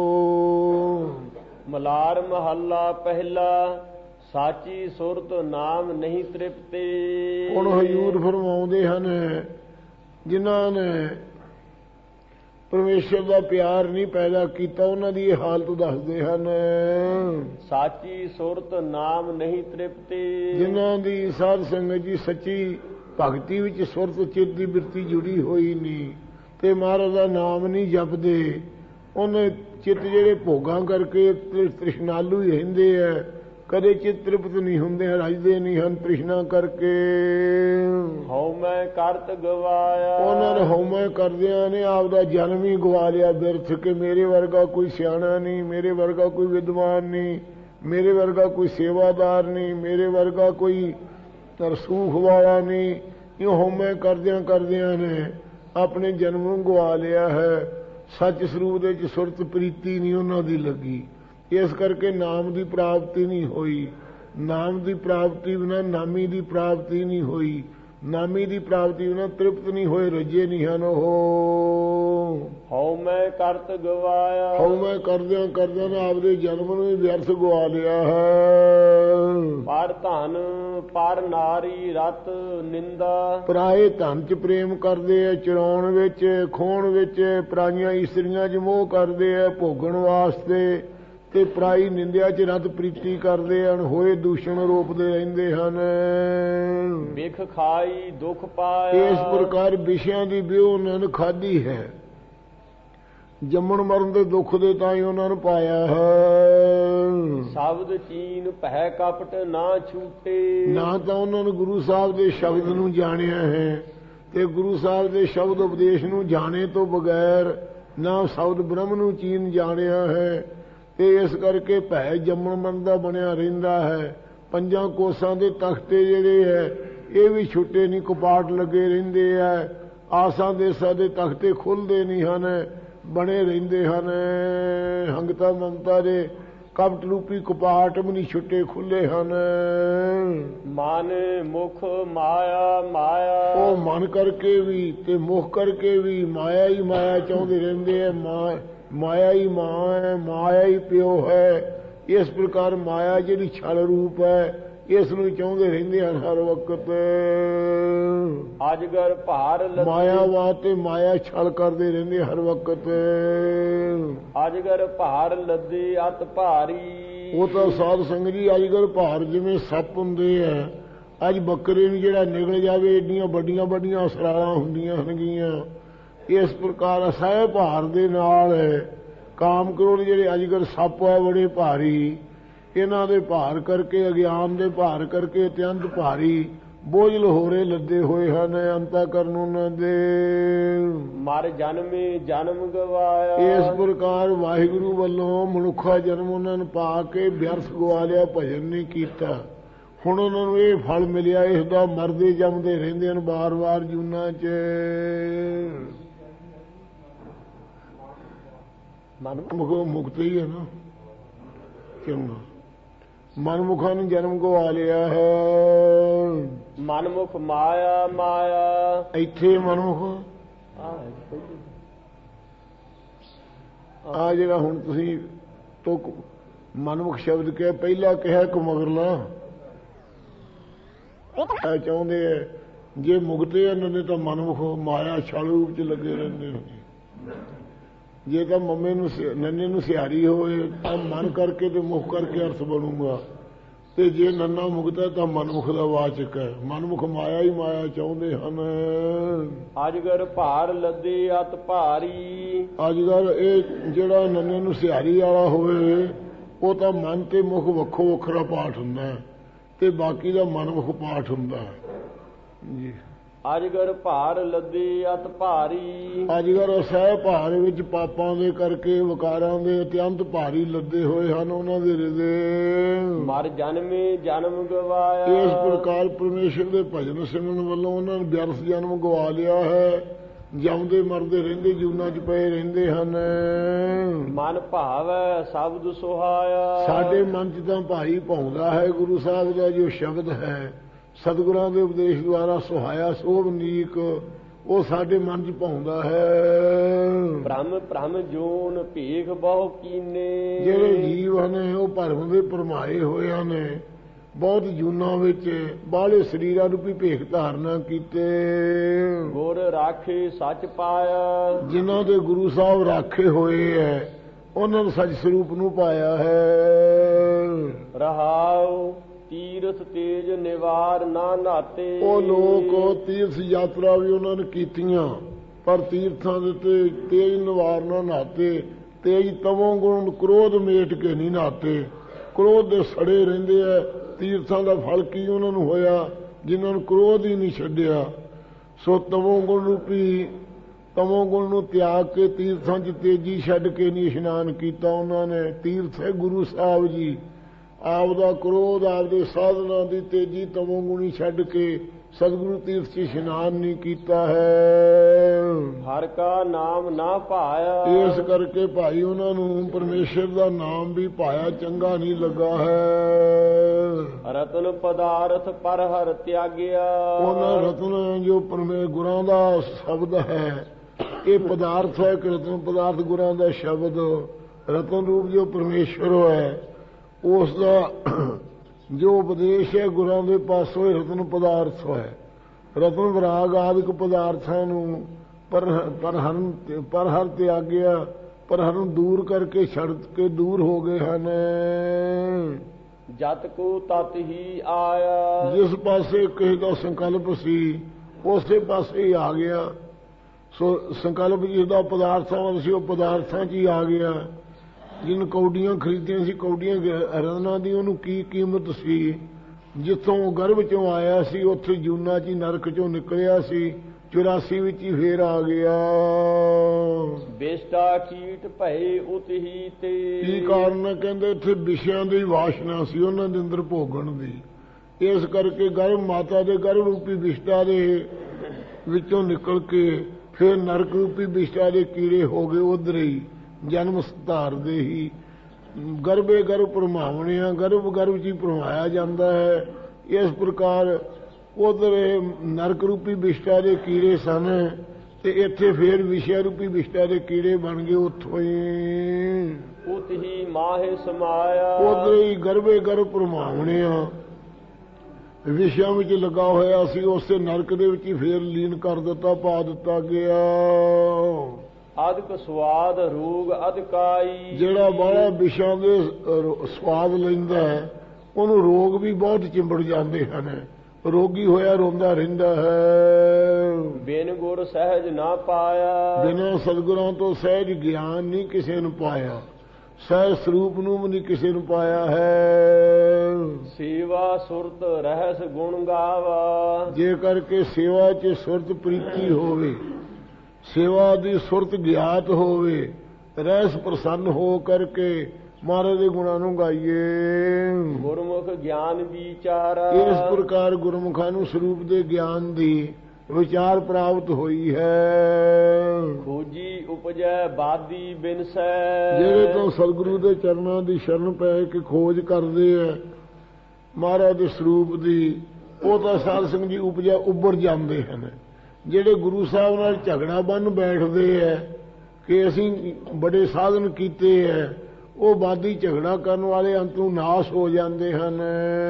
ਮਲਾਰ ਮਹੱਲਾ ਪਹਿਲਾ, ਸਾਚੀ ਸੁਰਤ ਨਾਮ ਨਹੀਂ ਤ੍ਰਿਪਤੇ। ਹੁਣ ਹਜ਼ੂਰ ਫਰਮਾਉਂਦੇ ਹਨ, ਜਿਨ੍ਹਾਂ ਨੇ ਪਰਮੇਸ਼ਰ ਦਾ ਪਿਆਰ ਨਹੀਂ ਪੈਦਾ ਕੀਤਾ, ਉਹਨਾਂ ਦੀ ਇਹ ਹਾਲਤ ਦੱਸਦੇ ਹਨ। ਸਾਚੀ ਸੁਰਤ ਨਾਮ ਨਹੀਂ ਤ੍ਰਿਪਤੇ, ਜਿਨ੍ਹਾਂ ਦੀ ਸਾਧ ਸੰਗਤ ਜੀ ਸੱਚੀ ਭਗਤੀ ਵਿੱਚ ਸੁਰਤ ਚਿੱਤ ਦੀ ਬਿਰਤੀ ਜੁੜੀ ਹੋਈ ਨਹੀਂ ਤੇ ਮਹਾਰਾਜ ਦਾ ਨਾਮ ਨਹੀਂ ਜਪਦੇ, ਉਹਨੇ ਚਿੱਤ ਜਿਹੜੇ ਭੋਗਾਂ ਕਰਕੇ ਤ੍ਰਿਸ਼ਨਾਲੂ ਹੀ ਰਹਿੰਦੇ ਆ, ਕਦੇ ਚਿੱਤ ਤ੍ਰਿਪਤ ਨਹੀਂ ਹੁੰਦੇ, ਰੱਜਦੇ ਨਹੀਂ ਹਨ ਤ੍ਰਿਸ਼ਨਾ ਕਰਕੇ। ਹਉਮੈ ਕਰਤ ਗਵਾਇਆ, ਉਹਨਾਂ ਨੇ ਹਉਮੈ ਕਰਦਿਆਂ ਨੇ ਆਪਦਾ ਜਨਮ ਹੀ ਗਵਾ ਲਿਆ ਬਿਰਥ ਕੇ, ਮੇਰੇ ਵਰਗਾ ਕੋਈ ਸਿਆਣਾ ਨਹੀਂ, ਮੇਰੇ ਵਰਗਾ ਕੋਈ ਵਿਦਵਾਨ ਨਹੀਂ, ਮੇਰੇ ਵਰਗਾ ਕੋਈ ਸੇਵਾਦਾਰ ਨਹੀਂ, ਮੇਰੇ ਵਰਗਾ ਕੋਈ ਤਰਸੂਖ ਵਾਲਾ ਨਹੀਂ। ਇਹ ਹਉਮੈ ਕਰਦਿਆਂ ਕਰਦਿਆਂ ਨੇ ਆਪਣੇ ਜਨਮ ਨੂੰ ਗਵਾ ਲਿਆ ਹੈ। ਸੱਚ ਸਰੂਪ ਦੇ ਵਿੱਚ ਸੁਰਤ ਪ੍ਰੀਤੀ ਨਹੀਂ ਉਹਨਾਂ ਦੀ ਲੱਗੀ, ਇਸ ਕਰਕੇ ਨਾਮ ਦੀ ਪ੍ਰਾਪਤੀ ਨਹੀਂ ਹੋਈ। ਨਾਮ ਦੀ ਪ੍ਰਾਪਤੀ ਬਿਨਾਂ ਨਾਮੀ ਦੀ ਪ੍ਰਾਪਤੀ ਨਹੀਂ ਹੋਈ, ਨਾਮੀ ਦੀ ਪ੍ਰਾਪਤੀ ਬਿਨਾਂ ਤ੍ਰਿਪਤ ਨਹੀਂ ਹੋਏ, ਰੱਜੇ ਨਹੀਂ ਹਨ ਉਹ। ਹਉਮੈ ਕਰਤ ਗਵਾਇਆ, ਹਉਮੈ ਕਰਦਿਆਂ ਕਰਦਿਆਂ ਨੇ ਆਪਦੇ ਜਨਮ ਨੂੰ ਹੀ ਵਿਅਰਥ ਗਵਾ ਲਿਆ ਹੈ। ਪਰ ਧਨ ਪਰ ਨਾਰੀ ਰਤ ਨਿੰਦਾ, ਪਰਾਏ ਧਨ ਚ ਪ੍ਰੇਮ ਕਰਦੇ ਆ, ਚਰਾਉਣ ਵਿੱਚ ਖੋਣ ਵਿੱਚ, ਪਰਾਈਆਂ ਇਸਤਰੀਆਂ ਚ ਮੋਹ ਕਰਦੇ ਆ ਭੋਗਣ ਵਾਸਤੇ, ਤੇ ਪਰਾਈ ਨਿੰਦਿਆ ਚ ਰਤ ਪ੍ਰੀਤੀ ਕਰਦੇ ਹਨ, ਹੋਏ ਦੂਸ਼ਣ ਰੋਪਦੇ ਰਹਿੰਦੇ ਹਨ। ਬਿਖ ਖਾਈ ਦੁੱਖ ਪਾਇਆ, ਇਸ ਪ੍ਰਕਾਰ ਵਿਸ਼ਿਆਂ ਦੀ ਵਿਉ ਉਹਨਾਂ ਨੇ ਖਾਧੀ ਹੈ, ਜੰਮਣ ਮਰਨ ਦੇ ਦੁੱਖ ਦੇ ਤਾਂ ਹੀ ਉਹਨਾਂ ਨੂੰ ਪਾਇਆ ਹੈ। ਸ਼ਬਦ ਚੀਨ ਭੈ ਕਪਟ ਨਾ ਛੂਟੇ, ਨਾ ਤਾਂ ਉਹਨਾਂ ਨੇ ਗੁਰੂ ਸਾਹਿਬ ਦੇ ਸ਼ਬਦ ਨੂੰ ਜਾਣਿਆ ਹੈ, ਤੇ ਗੁਰੂ ਸਾਹਿਬ ਦੇ ਸ਼ਬਦ ਉਪਦੇਸ਼ ਨੂੰ ਜਾਣੇ ਤੋਂ ਬਗੈਰ ਨਾ ਸ਼ਬਦ ਬ੍ਰਹਮ ਨੂੰ ਚੀਨ ਜਾਣਿਆ ਹੈ, ਤੇ ਇਸ ਕਰਕੇ ਭੈ ਜੰਮਣ ਮਰਨ ਦਾ ਬਣਿਆ ਰਹਿੰਦਾ ਹੈ। ਪੰਜਾਂ ਕੋਸਾਂ ਦੇ ਤਖਤੇ ਜਿਹੜੇ ਹੈ ਇਹ ਵੀ ਛੁੱਟੇ ਨਹੀਂ, ਕਪਾਟ ਲੱਗੇ ਰਹਿੰਦੇ ਹੈ। ਆਸਾਂ ਦੇਸਾਂ ਦੇ ਤਖਤੇ ਖੁੱਲ੍ਹਦੇ ਨਹੀਂ ਹਨ, ਬਣੇ ਰਹਿੰਦੇ ਹਨ। ਹੰਗਤਾ ਮਮਤਾ ਦੇ ਕਪਟ ਰੂਪੀ ਕਪਾਟ ਵੀ ਨਹੀਂ ਛੁੱਟੇ, ਖੁੱਲੇ ਹਨ। ਮਨ ਮੁਖ ਮਾਇਆ ਮਾਇਆ, ਉਹ ਮਨ ਕਰਕੇ ਵੀ ਤੇ ਮੁਖ ਕਰਕੇ ਵੀ ਮਾਇਆ ਹੀ ਮਾਇਆ ਚਾਹੁੰਦੇ ਰਹਿੰਦੇ ਹੈ। ਮਾਇਆ ਹੀ ਮਾਂ ਹੈ, ਮਾਇਆ ਹੀ ਪਿਓ ਹੈ। ਇਸ ਪ੍ਰਕਾਰ ਮਾਇਆ ਜਿਹੜੀ ਛਲ ਰੂਪ ਹੈ, ਇਸ ਨੂੰ ਚਾਹੁੰਦੇ ਰਹਿੰਦੇ ਹਨ ਹਰ ਵਕਤ। ਅਜਗਰ ਭਾਰ ਲੱਦੀ ਮਾਇਆਵਾਦ ਤੇ ਮਾਇਆ ਛਲ ਕਰਦੇ ਰਹਿੰਦੇ ਹਰ ਵਕਤ। ਅਜਗਰ ਭਾਰ ਲੱਦੀ ਅਤ ਭਾਰੀ। ਉਹ ਤਾਂ ਸਾਧ ਸੰਗਤ ਜੀ ਅਜਗਰ ਭਾਰ ਜਿਵੇਂ ਸੱਪ ਹੁੰਦੇ ਆ, ਅੱਜ ਬੱਕਰੇ ਨੂੰ ਜਿਹੜਾ ਨਿਕਲ ਜਾਵੇ ਏਡੀਆਂ ਵੱਡੀਆਂ ਵੱਡੀਆਂ ਅਸਰਾਲਾਂ ਹੁੰਦੀਆਂ ਹਨਗੀਆਂ। ਇਸ ਪ੍ਰਕਾਰ ਅਸਹਿ ਭਾਰ ਦੇ ਨਾਲ ਕਾਮ ਕ੍ਰੋਧ ਜਿਹੜੇ ਅਜਗਰ ਸੱਪ ਹੈ ਬੜੇ ਭਾਰੀ, ਇਹਨਾਂ ਦੇ ਭਾਰ ਕਰਕੇ ਅਗਿਆਨ ਦੇ ਭਾਰ ਕਰਕੇ ਅਤਿਅੰਤ ਭਾਰੀ ਬੋਝ ਲਹੋਰੇ ਲੱਦੇ ਹੋਏ ਹਨ ਅੰਤःਕਰਨ ਉਹਨਾਂ ਦੇ। ਮਰ ਜਨਮੇ ਜਨਮ ਗਵਾਇਆ। ਇਸ ਪ੍ਰਕਾਰ ਵਾਹਿਗੁਰੂ ਵੱਲੋਂ ਮਨੁੱਖਾ ਜਨਮ ਉਹਨਾਂ ਨੂੰ ਪਾ ਕੇ ਵਿਅਰਥ ਗਵਾ ਲਿਆ, ਭਜਨ ਨਹੀਂ ਕੀਤਾ। ਹੁਣ ਉਹਨਾਂ ਨੂੰ ਇਹ ਫਲ ਮਿਲਿਆ, ਇਸ ਦਾ ਮਰਦੇ ਜੰਮਦੇ ਰਹਿੰਦੇ ਹਨ ਵਾਰ-ਵਾਰ ਜੂਨਾਂ 'ਚ। ਮਨਮੁਖ ਮੁਕਤ ਹੀ ਹੈ ਨਾ। ਚੰਗਾ, ਮਨਮੁਖਾਂ ਨੂੰ ਜਨਮ ਗਵਾ ਲਿਆ ਹੈ। ਮਨਮੁਖ ਮਾਇਆ ਮਾਇਆ। ਇੱਥੇ ਮਨਮੁਖ ਆ ਜਿਹੜਾ ਹੁਣ ਤੁਸੀਂ ਤੋਂ ਮਨਮੁਖ ਸ਼ਬਦ ਕਿਹਾ, ਪਹਿਲਾਂ ਕਿਹਾ ਕਿ ਮਗਰਲਾ ਇਹ ਚਾਹੁੰਦੇ ਆ ਜੇ ਮੁਕਤੇ ਇਹਨਾਂ ਨੇ ਤਾਂ ਮਨਮੁਖ ਮਾਇਆ ਛਲ ਰੂਪ 'ਚ ਲੱਗੇ ਰਹਿੰਦੇ ਨੇ। ਜੇ ਤਾਂ ਮੰਮੇ ਨੂੰ ਨੰਨੇ ਨੂੰ ਸਿਹਾਰੀ ਹੋਏ ਤਾਂ ਮਨ ਕਰਕੇ ਤੇ ਮੁਖ ਕਰਕੇ ਅਰਥ ਬਣੂਗਾ, ਤੇ ਜੇ ਨੰਨਾ ਮੁਕਤ ਹੈ ਤਾਂ ਮਨਮੁਖ ਦਾ ਵਾਚਕ ਹੈ। ਮਨਮੁਖ ਮਾਇਆ ਹੀ ਮਾਇਆ ਚਾਹੁੰਦੇ ਹਨ। ਅਜਗਰ ਭਾਰ ਲੱਦੇ ਅਤ ਭਾਰੀ। ਅਜਗਰ ਇਹ ਜਿਹੜਾ ਨੰਨੇ ਨੂੰ ਸਿਹਾਰੀ ਵਾਲਾ ਹੋਵੇ ਉਹ ਤਾਂ ਮਨ ਤੇ ਮੁਖ ਵੱਖੋ ਵੱਖਰਾ ਪਾਠ ਹੁੰਦਾ ਹੈ ਤੇ ਬਾਕੀ ਦਾ ਮਨਮੁਖ ਪਾਠ ਹੁੰਦਾ ਹੈ ਜੀ। ਅਜਗਰ ਭਾਰ ਲੱਦੇ ਅਤ ਭਾਰੀ। ਅਜਗਰ ਅਸਹਿ ਭਾਰ ਵਿੱਚ ਪਾਪਾਂ ਦੇ ਕਰਕੇ ਵਿਕਾਰਾਂ ਦੇ ਅਤਿਅੰਤ ਭਾਰੀ ਲੱਦੇ ਹੋਏ ਹਨ ਉਹਨਾਂ ਦੇ ਹਿਰਦੇ। ਮਰ ਜਨਮੇ ਜਨਮ ਗਵਾਇਆ। ਇਸ ਪ੍ਰਕਾਰ ਪਰਮੇਸ਼ਰ ਦੇ ਭਜਨ ਸਿਮਰਨ ਵੱਲੋਂ ਉਹਨਾਂ ਨੇ ਵਿਅਰਥ ਜਨਮ ਗਵਾ ਲਿਆ ਹੈ, ਜੰਮਦੇ ਮਰਦੇ ਰਹਿੰਦੇ ਜੂਨਾਂ 'ਚ ਪਏ ਰਹਿੰਦੇ ਹਨ। ਮਨ ਭਾਵੈ ਸ਼ਬਦ ਸੁਹਾਇਆ। ਸਾਡੇ ਮਨ 'ਚ ਤਾਂ ਭਾਈ ਭਾਉਂਦਾ ਹੈ ਗੁਰੂ ਸਾਹਿਬ ਦਾ ਜੋ ਸ਼ਬਦ ਹੈ, ਸਤਿਗੁਰਾਂ ਦੇ ਉਪਦੇਸ਼ ਦੁਆਰਾ ਸੁਹਾਇਆ ਸੋਭ ਨੀਕ, ਉਹ ਸਾਡੇ ਮਨ 'ਚ ਭਾਉਂਦਾ ਹੈ। ਭ੍ਰਮ ਭ੍ਰਮ ਜੋਨ ਭੇਖ ਬਹੁ ਕੀਨੇ। ਜਿਹੜੇ ਜੀਵ ਹਨ ਉਹ ਭਰਮ ਦੇ ਭਰਮਾਏ ਹੋਏ ਹਨ, ਬਹੁਤ ਜੂਨਾਂ ਵਿੱਚ ਬਾਹਲੇ ਸਰੀਰਾਂ ਰੂਪੀ ਭੇਖ ਧਾਰਨਾ ਕੀਤੇ। ਗੁਰ ਰਾਖੇ ਸੱਚ ਪਾਇਆ। ਜਿਨ੍ਹਾਂ ਦੇ ਗੁਰੂ ਸਾਹਿਬ ਰਾਖੇ ਹੋਏ ਹੈ ਉਹਨਾਂ ਨੂੰ ਸੱਚ ਸਰੂਪ ਨੂੰ ਪਾਇਆ ਹੈ। ਰਹਾਉ ਤੀਰਥ ਤੇਜ ਨਿਵਾਰ ਨਾ ਨਾਤੇ। ਉਹ ਲੋਕ ਤੀਰਥ ਯਾਤਰਾ ਵੀ ਉਹਨਾਂ ਨੇ ਕੀਤੀਆਂ ਪਰ ਤੀਰਥਾਂ ਦੇ ਤੇ ਤੇਜ ਨਿਵਾਰ ਨਾ ਨਾਤੇ। ਤੇਜ ਤਮੋ ਗੁਣ ਕ੍ਰੋਧ ਮੇਟ ਕੇ ਨਹੀਂ ਨਾਤੇ। ਕ੍ਰੋਧ ਦੇ ਸੜੇ ਰਹਿੰਦੇ ਆ। ਤੀਰਥਾਂ ਦਾ ਫਲ ਕੀ ਉਹਨਾਂ ਨੂੰ ਹੋਇਆ ਜਿਨ੍ਹਾਂ ਨੂੰ ਕ੍ਰੋਧ ਹੀ ਨਹੀਂ ਛੱਡਿਆ। ਸੋ ਤਮੋ ਗੁਣ ਰੂਪੀ ਤਮੋ ਗੁਣ ਨੂੰ ਤਿਆਗ ਕੇ ਤੀਰਥਾਂ 'ਚ ਤੇਜੀ ਛੱਡ ਕੇ ਨਹੀਂ ਇਸ਼ਨਾਨ ਕੀਤਾ ਉਹਨਾਂ ਨੇ। ਤੀਰਥ ਹੈ ਗੁਰੂ ਸਾਹਿਬ ਜੀ। ਆਪ ਦਾ ਕ੍ਰੋਧ ਆਪਦੇ ਸਾਧਨਾ ਦੀ ਤੇਜੀ ਤਮੋ ਗੁਣੀ ਛੱਡ ਕੇ ਸਤਿਗੁਰੂ ਤੀਰਥ 'ਚ ਇਸ਼ਨਾਨ ਨਹੀਂ ਕੀਤਾ ਹੈ। ਹਰ ਕਾ ਨਾਮ ਨਾ ਭਾਇਆ। ਇਸ ਕਰਕੇ ਭਾਈ ਉਹਨਾਂ ਨੂੰ ਪਰਮੇਸ਼ਰ ਦਾ ਨਾਮ ਵੀ ਭਾਇਆ ਚੰਗਾ ਨਹੀਂ ਲੱਗਾ ਹੈ। ਰਤਨ ਪਦਾਰਥ ਪਰ ਹਰ ਤਿਆਗਿਆ। ਉਹਨਾਂ ਰਤਨ ਜੋ ਪਰਮੇ ਗੁਰਾਂ ਦਾ ਸ਼ਬਦ ਹੈ, ਇਹ ਪਦਾਰਥ ਹੈ ਕਿ ਰਤਨ ਪਦਾਰਥ ਗੁਰਾਂ ਦਾ ਸ਼ਬਦ। ਰਤਨ ਰੂਪ ਜੋ ਪਰਮੇਸ਼ਰ ਹੈ ਉਸ ਦਾ ਜੋ ਉਪਦੇਸ਼ ਹੈ ਗੁਰਾਂ ਦੇ ਪਾਸੋਂ ਰਤਨ ਪਦਾਰਥ ਹੈ। ਰਤਨ ਵਿਰਾਗ ਆਦਿਕ ਪਦਾਰਥਾਂ ਨੂੰ ਪਰ ਪਰ ਹਰਨ ਪਰ ਹਰ ਤਿਆਗਿਆ, ਪਰ ਹਰਨ ਦੂਰ ਕਰਕੇ ਛੱਡ ਕੇ ਦੂਰ ਹੋ ਗਏ ਹਨ। ਜਤ ਕੋ ਤਤ ਹੀ ਆਇਆ। ਜਿਸ ਪਾਸੇ ਕਿਸੇ ਦਾ ਸੰਕਲਪ ਸੀ ਉਸੇ ਪਾਸੇ ਹੀ ਆ ਗਿਆ। ਸੋ ਸੰਕਲਪ ਜਿਹਦਾ ਪਦਾਰਥਾਂ ਵੱਲ ਸੀ ਉਹ ਪਦਾਰਥਾਂ 'ਚ ਹੀ ਆ ਗਿਆ। ਜਿਹਨ ਕੌਡੀਆਂ ਖਰੀਦੀਆਂ ਸੀ ਕੌਡੀਆਂ ਰਤਨਾਂ ਦੀ ਉਹਨੂੰ ਕੀ ਕੀਮਤ ਸੀ। ਜਿੱਥੋਂ ਗਰਭ 'ਚੋਂ ਆਇਆ ਸੀ ਉੱਥੇ ਜੂਨਾਂ 'ਚ ਹੀ ਨਰਕ 'ਚੋਂ ਨਿਕਲਿਆ ਸੀ, ਚੁਰਾਸੀ ਵਿੱਚ ਹੀ ਫੇਰ ਆ ਗਿਆ। ਬੇਸਟਾ ਕੀਟ ਭਏ ਉਤਹੀ ਤੇ। ਕੀ ਕਾਰਨ ਕਹਿੰਦੇ ਇੱਥੇ ਵਿਸ਼ਿਆਂ ਦੀ ਵਾਸ਼ਨਾ ਸੀ ਉਹਨਾਂ ਦੇ ਅੰਦਰ ਭੋਗਣ ਦੀ। ਇਸ ਕਰਕੇ ਗਰਭ ਮਾਤਾ ਦੇ ਗਰਭ ਰੂਪੀ ਵਿਸ਼ਟਾ ਦੇ ਵਿੱਚੋਂ ਨਿਕਲ ਕੇ ਫਿਰ ਨਰਕ ਰੂਪੀ ਵਿਸ਼ਟਾ ਦੇ ਕੀੜੇ ਹੋ ਗਏ। ਉਧਰ ਹੀ ਜਨਮ ਧਾਰਦੇ ਹੀ ਗਰਭੇ ਗਰਭ ਭਰਮਾਵਣੇ ਆ, ਗਰਭ ਗਰਭ 'ਚ ਹੀ ਭਰਮਾਇਆ ਜਾਂਦਾ ਹੈ। ਇਸ ਪ੍ਰਕਾਰ ਉਧਰ ਨਰਕ ਰੂਪੀ ਵਿਸ਼ਟਾ ਦੇ ਕੀੜੇ ਸਨ ਤੇ ਇੱਥੇ ਫੇਰ ਵਿਸ਼ਾ ਰੂਪੀ ਵਿਸ਼ਟਾ ਦੇ ਕੀੜੇ ਬਣ ਗਏ। ਉੱਥੋਂ ਹੀ ਉਤਹੀ ਮਾਹੇ ਸਮਾਇਆ। ਉਧਰ ਹੀ ਗਰਭੇ ਗਰਭ ਭਰਮਾਵਣੇ ਆ ਵਿਸ਼ਿਆਂ ਵਿੱਚ ਲੱਗਾ ਹੋਇਆ ਸੀ, ਉਸੇ ਨਰਕ ਦੇ ਵਿੱਚ ਹੀ ਫੇਰ ਲੀਨ ਕਰ ਦਿੱਤਾ, ਪਾ ਦਿੱਤਾ ਗਿਆ। ਅਦਕ ਸਵਾਦ ਰੋਗ ਅਦਕਾਈ, ਜਿਹੜਾ ਬਾਹਲਾ ਵਿਸ਼ਿਆਂ ਦੇ ਸਵਾਦ ਲੈਂਦਾ ਹੈ ਉਹਨੂੰ ਰੋਗ ਵੀ ਬਹੁਤ ਚਿੰਬੜ ਜਾਂਦੇ ਹਨ, ਰੋਗੀ ਹੋਇਆ ਰੋਂਦਾ ਰਹਿੰਦਾ ਹੈ। ਬਿਨ ਗੁਰ ਸਹਿਜ ਨਾ ਪਾਇਆ, ਬਿਨਾਂ ਸਤਿਗੁਰਾਂ ਤੋਂ ਸਹਿਜ ਗਿਆਨ ਨਹੀਂ ਕਿਸੇ ਨੂੰ ਪਾਇਆ, ਸਹਿਜ ਸਰੂਪ ਨੂੰ ਵੀ ਨਹੀਂ ਕਿਸੇ ਨੂੰ ਪਾਇਆ ਹੈ। ਸੇਵਾ ਸੁਰਤ ਰਹਿਸ ਗੁਣ ਗਾਵਾ, ਜੇ ਕਰਕੇ ਸੇਵਾ 'ਚ ਸੁਰਤ ਪ੍ਰੀਤੀ ਹੋਵੇ, ਸੇਵਾ ਦੀ ਸੁਰਤ ਗਿਆਤ ਹੋਵੇ, ਰਹਿਸ ਪ੍ਰਸੰਨ ਹੋ ਕਰਕੇ ਮਹਾਰਾਜ ਦੇ ਗੁਣਾਂ ਨੂੰ ਗਾਈਏ। ਗੁਰਮੁਖ ਗਿਆਨ ਵਿਚਾਰਾ, ਇਸ ਪ੍ਰਕਾਰ ਗੁਰਮੁਖਾਂ ਨੂੰ ਸਰੂਪ ਦੇ ਗਿਆਨ ਦੀ ਵਿਚਾਰ ਪ੍ਰਾਪਤ ਹੋਈ ਹੈ। ਖੋਜੀ ਉਪਜੈ ਬਾਦੀ ਬਿਨਸੈ, ਜਿਹੜੇ ਤੋਂ ਸਤਿਗੁਰੂ ਦੇ ਚਰਨਾਂ ਦੀ ਸ਼ਰਨ ਪੈ ਕੇ ਖੋਜ ਕਰਦੇ ਆ ਮਹਾਰਾਜ ਦੇ ਸਰੂਪ ਦੀ, ਉਹ ਤਾਂ ਸਾਧ ਸੰਗਤ ਜੀ ਉਪਜਾ ਉੱਭਰ ਜਾਂਦੇ ਹਨ। ਜਿਹੜੇ ਗੁਰੂ ਸਾਹਿਬ ਨਾਲ ਝਗੜਾ ਬੰਨ ਬੈਠਦੇ ਆ ਕਿ ਅਸੀਂ ਬੜੇ ਸਾਧਨ ਕੀਤੇ ਹੈ, ਉਹ ਬਾਦੀ ਝਗੜਾ ਕਰਨ ਵਾਲੇ ਅੰਤ ਨੂੰ ਨਾਸ਼ ਹੋ ਜਾਂਦੇ ਹਨ।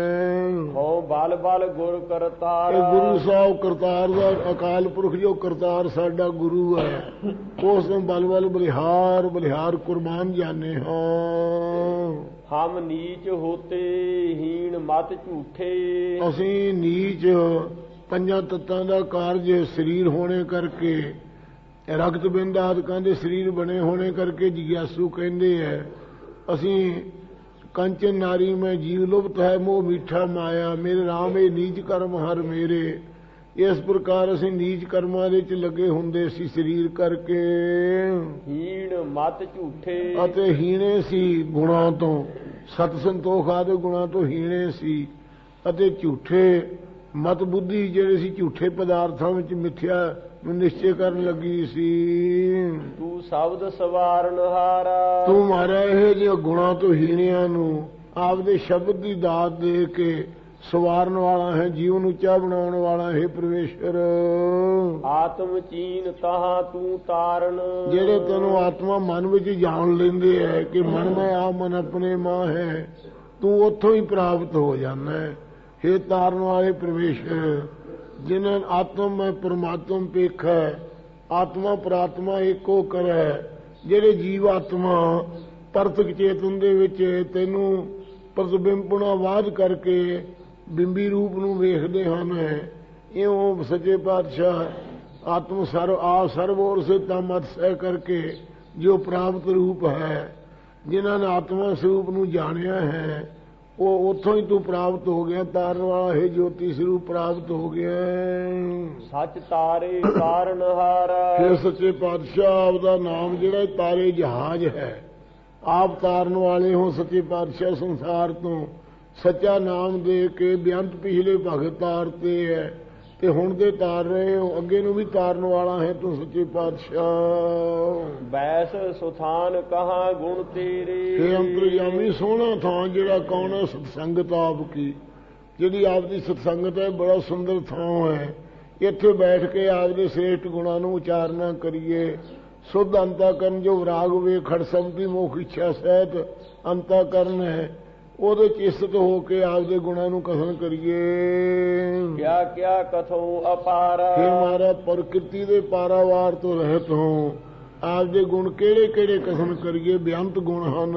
ਹੋ ਬਲ ਬਲ ਗੁਰ ਕਰਤਾਰ, ਇਹ ਗੁਰੂ ਸਾਹਿਬ ਕਰਤਾਰ ਦਾ ਅਕਾਲ ਪੁਰਖ ਜੋ ਕਰਤਾਰ ਸਾਡਾ ਗੁਰੂ ਹੈ, ਉਸ ਨੂੰ ਬਲ ਬਲ ਬਲਿਹਾਰ ਬਲਿਹਾਰ ਕੁਰਬਾਨ ਜਾਣੇ ਹਾਂ। ਹਮ ਨੀਚ ਹੋਤੇ ਹੀਣ ਮਤ ਝੂਠੇ, ਅਸੀਂ ਨੀਚ ਪੰਜਾਂ ਤੱਤਾਂ ਦਾ ਕਾਰਜ ਸਰੀਰ ਹੋਣੇ ਕਰਕੇ, ਰਕਤ ਬਿੰਦ ਆਦਿਕਾਂ ਦੇ ਸਰੀਰ ਬਣੇ ਹੋਣੇ ਕਰਕੇ ਜਿਗਿਆਸੂ ਕਹਿੰਦੇ ਹੈ। ਅਸੀਂ ਕੰਚਨ ਨਾਰੀ ਮੈਂ ਜੀਵ ਲੁਭਤ ਹੈ ਮੋਹ ਮੀਠਾ ਮਾਇਆ, ਮੇਰੇ ਰਾਮ ਇਹ ਨੀਚ ਕਰਮ ਹਰ ਮੇਰੇ। ਇਸ ਪ੍ਰਕਾਰ ਅਸੀਂ ਨੀਚ ਕਰਮਾਂ ਦੇ ਚ ਲੱਗੇ ਹੁੰਦੇ ਸੀ ਸਰੀਰ ਕਰਕੇ। ਹੀਣ ਮਤ ਝੂਠੇ, ਅਤੇ ਹੀਣੇ ਸੀ ਗੁਣਾਂ ਤੋਂ, ਸਤ ਸੰਤੋਖ ਆਦਿ ਗੁਣਾਂ ਤੋਂ ਹੀਣੇ ਸੀ, ਅਤੇ ਝੂਠੇ ਮਤ ਬੁੱਧੀ ਜਿਹੜੇ ਸੀ ਝੂਠੇ ਪਦਾਰਥਾਂ ਵਿੱਚ ਮਿੱਥਿਆ ਨੂੰ ਨਿਸ਼ਚੈ ਕਰਨ ਲੱਗੀ ਸੀ। ਤੂੰ ਸ਼ਬਦ ਸਵਾਰਨ ਹਾਰਾ, ਤੂੰ ਮਾਰਾ ਇਹ ਜਿਹੇ ਗੁਣਾਂ ਤੋਂ ਹੀਣਿਆਂ ਨੂੰ ਆਪਦੇ ਸ਼ਬਦ ਦੀ ਦਾਤ ਦੇ ਕੇ ਸਵਾਰਨ ਵਾਲਾ ਹੈ, ਜੀਵਨ ਉੱਚਾ ਬਣਾਉਣ ਵਾਲਾ ਹੈ ਪਰਮੇਸ਼ਰ। ਆਤਮ ਚੀਨ ਤਹਾਂ ਤੂੰ ਤਾਰਨ, ਜਿਹੜੇ ਤੈਨੂੰ ਆਤਮਾ ਮਨ ਵਿੱਚ ਜਾਣ ਲੈਂਦੇ ਹੈ ਕਿ ਮਨ ਮੈਂ ਆ ਮਨ ਆਪਣੇ ਮਾਂ ਹੈ, ਤੂੰ ਉੱਥੋਂ ਹੀ ਪ੍ਰਾਪਤ ਹੋ ਜਾਂਦਾ ਹੈ। ਹੇ ਤਾਰਨ ਵਾਲੇ ਪਰਮੇਸ਼ਰ, ਜਿਨ੍ਹਾਂ ਆਤਮ ਮੈਂ ਪਰਮਾਤਮ ਪੇਖਾ, ਆਤਮਾ ਪ੍ਰਾਤਮਾ ਏਕੋ ਕਰੈ, ਜਿਹੜੇ ਜੀਵ ਆਤਮਾ ਪਰਤਕ ਚੇਤਨ ਦੇ ਵਿੱਚ ਤੈਨੂੰ ਪ੍ਰਤਿਬਿੰਬਣਾ ਵਾਧ ਕਰਕੇ ਬਿੰਬੀ ਰੂਪ ਨੂੰ ਵੇਖਦੇ ਹਨ, ਇਉਂ ਸੱਚੇ ਪਾਤਸ਼ਾਹ ਆਤਮ ਸਰਵ ਆ ਸਰਵ ਔਰ ਸੇ ਤਮਤ ਸਹਿ ਕਰਕੇ ਜੋ ਪ੍ਰਾਪਤ ਰੂਪ ਹੈ, ਜਿਨ੍ਹਾਂ ਨੇ ਆਤਮਾ ਸਰੂਪ ਨੂੰ ਜਾਣਿਆ ਹੈ, ਉਹ ਉੱਥੋਂ ਹੀ ਤੂੰ ਪ੍ਰਾਪਤ ਹੋ ਗਿਆ। ਤਾਰਨ ਵਾਲਾ ਹੈ ਜੋਤੀ ਸਰੂਪ ਪ੍ਰਾਪਤ ਹੋ ਗਿਆ। ਸੱਚ ਤਾਰੇ ਕਾਰਨ ਹਾਰਾ, ਫਿਰ ਸੱਚੇ ਪਾਤਸ਼ਾਹ ਆਪਦਾ ਨਾਮ ਜਿਹੜਾ ਤਾਰੇ ਜਹਾਜ਼ ਹੈ, ਆਪ ਤਾਰਨ ਵਾਲੇ ਹੋ ਸੱਚੇ ਪਾਤਸ਼ਾਹ ਸੰਸਾਰ ਤੋਂ। ਸੱਚਾ ਨਾਮ ਦੇ ਕੇ ਬੇਅੰਤ ਪਿਛਲੇ ਭਗਤ ਤਾਰਤੇ ਹੈ, ਤੇ ਹੁਣ ਦੇ ਤਾਰ ਰਹੇ ਹੋ, ਅੱਗੇ ਨੂੰ ਵੀ ਤਾਰਨ ਵਾਲਾ ਹੈ ਤੂੰ ਸੱਚੇ ਪਾਤਸ਼ਾਹ। ਬੈਸ ਸੁਥਾਨ ਕਹਾਂ ਗੁਣ ਤੇਰੇ, हे ਅੰਤਰਜਾਮੀ ਸੋਹਣਾ ਥਾਂ ਜਿਹੜਾ ਕੌਣ ਹੈ ਸਤਸੰਗਤ ਆਪ ਕੀ, ਜਿਹੜੀ ਆਪ ਦੀ ਸਤਸੰਗਤ ਹੈ, ਬੜਾ ਸੁੰਦਰ ਥਾਂ ਹੈ। ਇੱਥੇ ਬੈਠ ਕੇ ਆਪ ਦੇ ਸ੍ਰੇਸ਼ਟ ਗੁਣਾਂ ਨੂੰ ਉਚਾਰਨਾ ਕਰੀਏ। ਸੁਧ ਅੰਤःਕਰਨ ਜੋ ਵਿਰਾਗ ਵੇ ਖੜ ਸੰਪਤੀ ਮੋਖ ਇੱਛਾ ਸਹਿਤ ਅੰਤःਕਰਨ ਹੈ, ਉਹਦੇ ਚਿਸਤ ਹੋ ਕੇ ਆਪਦੇ ਗੁਣਾਂ ਨੂੰ ਕਥਨ ਕਰੀਏ। ਕਿਆ ਕਿਆ ਕਥੋ ਅਪਾਰਾ, ਫਿਰ ਮਾਰਾ ਪ੍ਰਕਿਰਤੀ ਦੇ ਪਾਰਾਵਾਰ ਤੋਂ ਰਹਿਤ ਹੋ, ਆਪਦੇ ਗੁਣ ਕਿਹੜੇ ਕਿਹੜੇ ਕਥਨ ਕਰੀਏ। ਬੇਅੰਤ ਗੁਣ ਹਨ,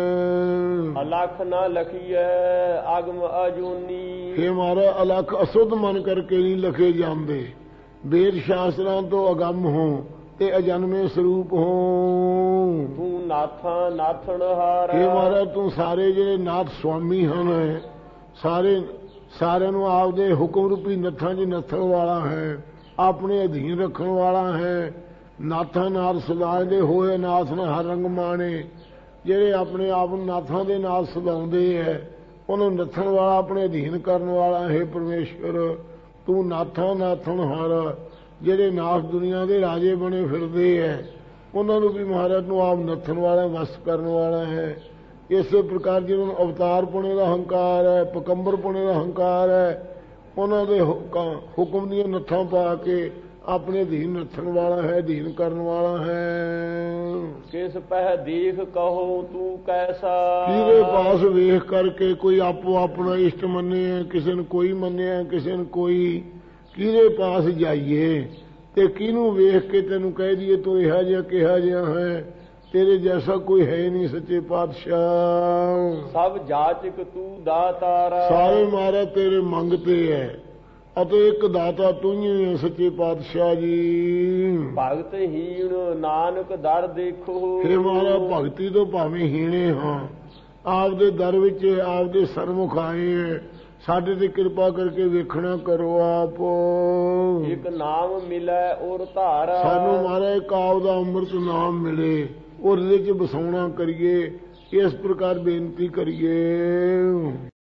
ਅਲਖ ਨਾ ਲਖੀਐ ਅਗਮ ਅਜੂਨੀ। ਫਿਰ ਮਾਰਾ ਅਲਖ ਅਸੁੱਧ ਮਨ ਕਰਕੇ ਨਹੀਂ ਲਖੇ ਜਾਂਦੇ, ਵੇਦ ਸ਼ਾਸਤਰਾਂ ਤੋਂ ਅਗੰਮ ਹੋ ਤੇ ਅਜਨਮੇ ਸਰੂਪ ਹੋ। ਤੂੰ ਨਾਥਾ ਨਾਥਣ ਹਾਰਾ, ਇਹ ਮਹਾਰਾਜ ਤੂੰ ਸਾਰੇ ਜਿਹੜੇ ਨਾਥ ਸੁਆਮੀ ਹਨ, ਸਾਰੇ ਸਾਰਿਆਂ ਨੂੰ ਆਪਦੇ ਹੁਕਮ ਰੂਪੀ ਨੱਥਾਂ 'ਚ ਨੱਥਣ ਵਾਲਾ ਹੈ, ਆਪਣੇ ਅਧੀਨ ਰੱਖਣ ਵਾਲਾ ਹੈ। ਨਾਥਾਂ ਨਾਲ ਸਦਾ ਦੇ ਹੋਏ ਨਾਥ ਨੇ ਹਰ ਰੰਗ ਮਾਣੇ, ਜਿਹੜੇ ਆਪਣੇ ਆਪ ਨੂੰ ਨਾਥਾਂ ਦੇ ਨਾਲ ਸਦਾਉਂਦੇ ਹੈ, ਉਹਨੂੰ ਨੱਥਣ ਵਾਲਾ ਆਪਣੇ ਅਧੀਨ ਕਰਨ ਵਾਲਾ ਹੈ ਪਰਮੇਸ਼ਵਰ। ਤੂੰ ਨਾਥਾਂ ਨਾਥਣ ਹਾਰਾ, ਜਿਹੜੇ ਨਾਥ ਦੁਨੀਆ ਦੇ ਰਾਜੇ ਬਣੇ ਫਿਰਦੇ ਹੈ, ਉਹਨਾਂ ਨੂੰ ਵੀ ਮਹਾਰਾਜ ਨੂੰ ਆਪ ਨੱਥਣ ਵਾਲਾ ਵਸ ਕਰਨ ਵਾਲਾ ਹੈ। ਇਸੇ ਪ੍ਰਕਾਰ ਜਿਹਨਾਂ ਨੂੰ ਅਵਤਾਰ ਪੁਣੇ ਦਾ ਹੰਕਾਰ ਹੈ, ਪਕੰਬਰ ਪੁਣੇ ਦਾ ਹੰਕਾਰ ਹੈ, ਉਹਨਾਂ ਦੇ ਹੁਕਮ ਦੀਆਂ ਨੱਥਾਂ ਪਾ ਕੇ ਆਪਣੇ ਅਧੀਨ ਰੱਖਣ ਵਾਲਾ ਹੈ, ਅਧੀਨ ਕਰਨ ਵਾਲਾ ਹੈ। ਕਿਸ ਪਹਿ ਦੇਖ ਕਹੋ ਤੂੰ ਕੈਸਾ, ਕਿਹਦੇ ਪਾਸ ਵੇਖ ਕਰਕੇ ਕੋਈ ਆਪੋ ਆਪਣਾ ਇਸ਼ਟ ਮੰਨੇ, ਕਿਸੇ ਨੂੰ ਕੋਈ ਮੰਨਿਆ, ਕਿਸੇ ਨੂੰ ਕੋਈ। ਕਿਹਦੇ ਪਾਸ ਜਾਈਏ ਤੇ ਕਿਹਨੂੰ ਵੇਖ ਕੇ ਤੈਨੂੰ ਕਹਿ ਦਈਏ ਤੂੰ ਇਹੋ ਜਿਹਾ ਕਿਹਾ ਜਿਹਾ ਹੈ, ਤੇਰੇ ਜੈਸਾ ਕੋਈ ਹੈ ਨਹੀਂ ਸੱਚੇ ਪਾਤਸ਼ਾਹ। ਸਭ ਜਾਚਕ ਤੂੰ ਦਾਤਾਰਾ, ਸਾਰੇ ਮਾਰਾ ਤੇਰੇ ਮੰਗਤੇ ਹੈ ਅਤੇ ਇੱਕ ਦਾਤਾ ਤੂੰ ਹੀ ਹੈ ਸੱਚੇ ਪਾਤਸ਼ਾਹ ਜੀ। ਭਗਤ ਹੀਣ ਨਾਨਕ ਦਰ ਦੇਖੋ, ਹੇ ਮਾਰਾ ਭਗਤੀ ਤੋਂ ਭਾਵੇਂ ਹੀਣੇ ਹਾਂ, ਆਪਦੇ ਦਰ ਵਿੱਚ ਆਪਦੇ ਸਰਮੁਖ ਆਏ ਹੈ, ਸਾਡੇ ਤੇ ਕਿਰਪਾ ਕਰਕੇ ਵੇਖਣਾ ਕਰੋ ਆਪ। ਇੱਕ ਨਾਮ ਮਿਲੈ ਔਰ ਧਾਰਾ, ਸਾਨੂੰ ਮਾਰਾ ਇੱਕ ਆਪ ਦਾ ਅੰਮ੍ਰਿਤ ਨਾਮ ਮਿਲੇ ਔਰ ਇਹਦੇ ਚ ਬਸਾਉਣਾ ਕਰੀਏ, ਇਸ ਪ੍ਰਕਾਰ ਬੇਨਤੀ ਕਰੀਏ।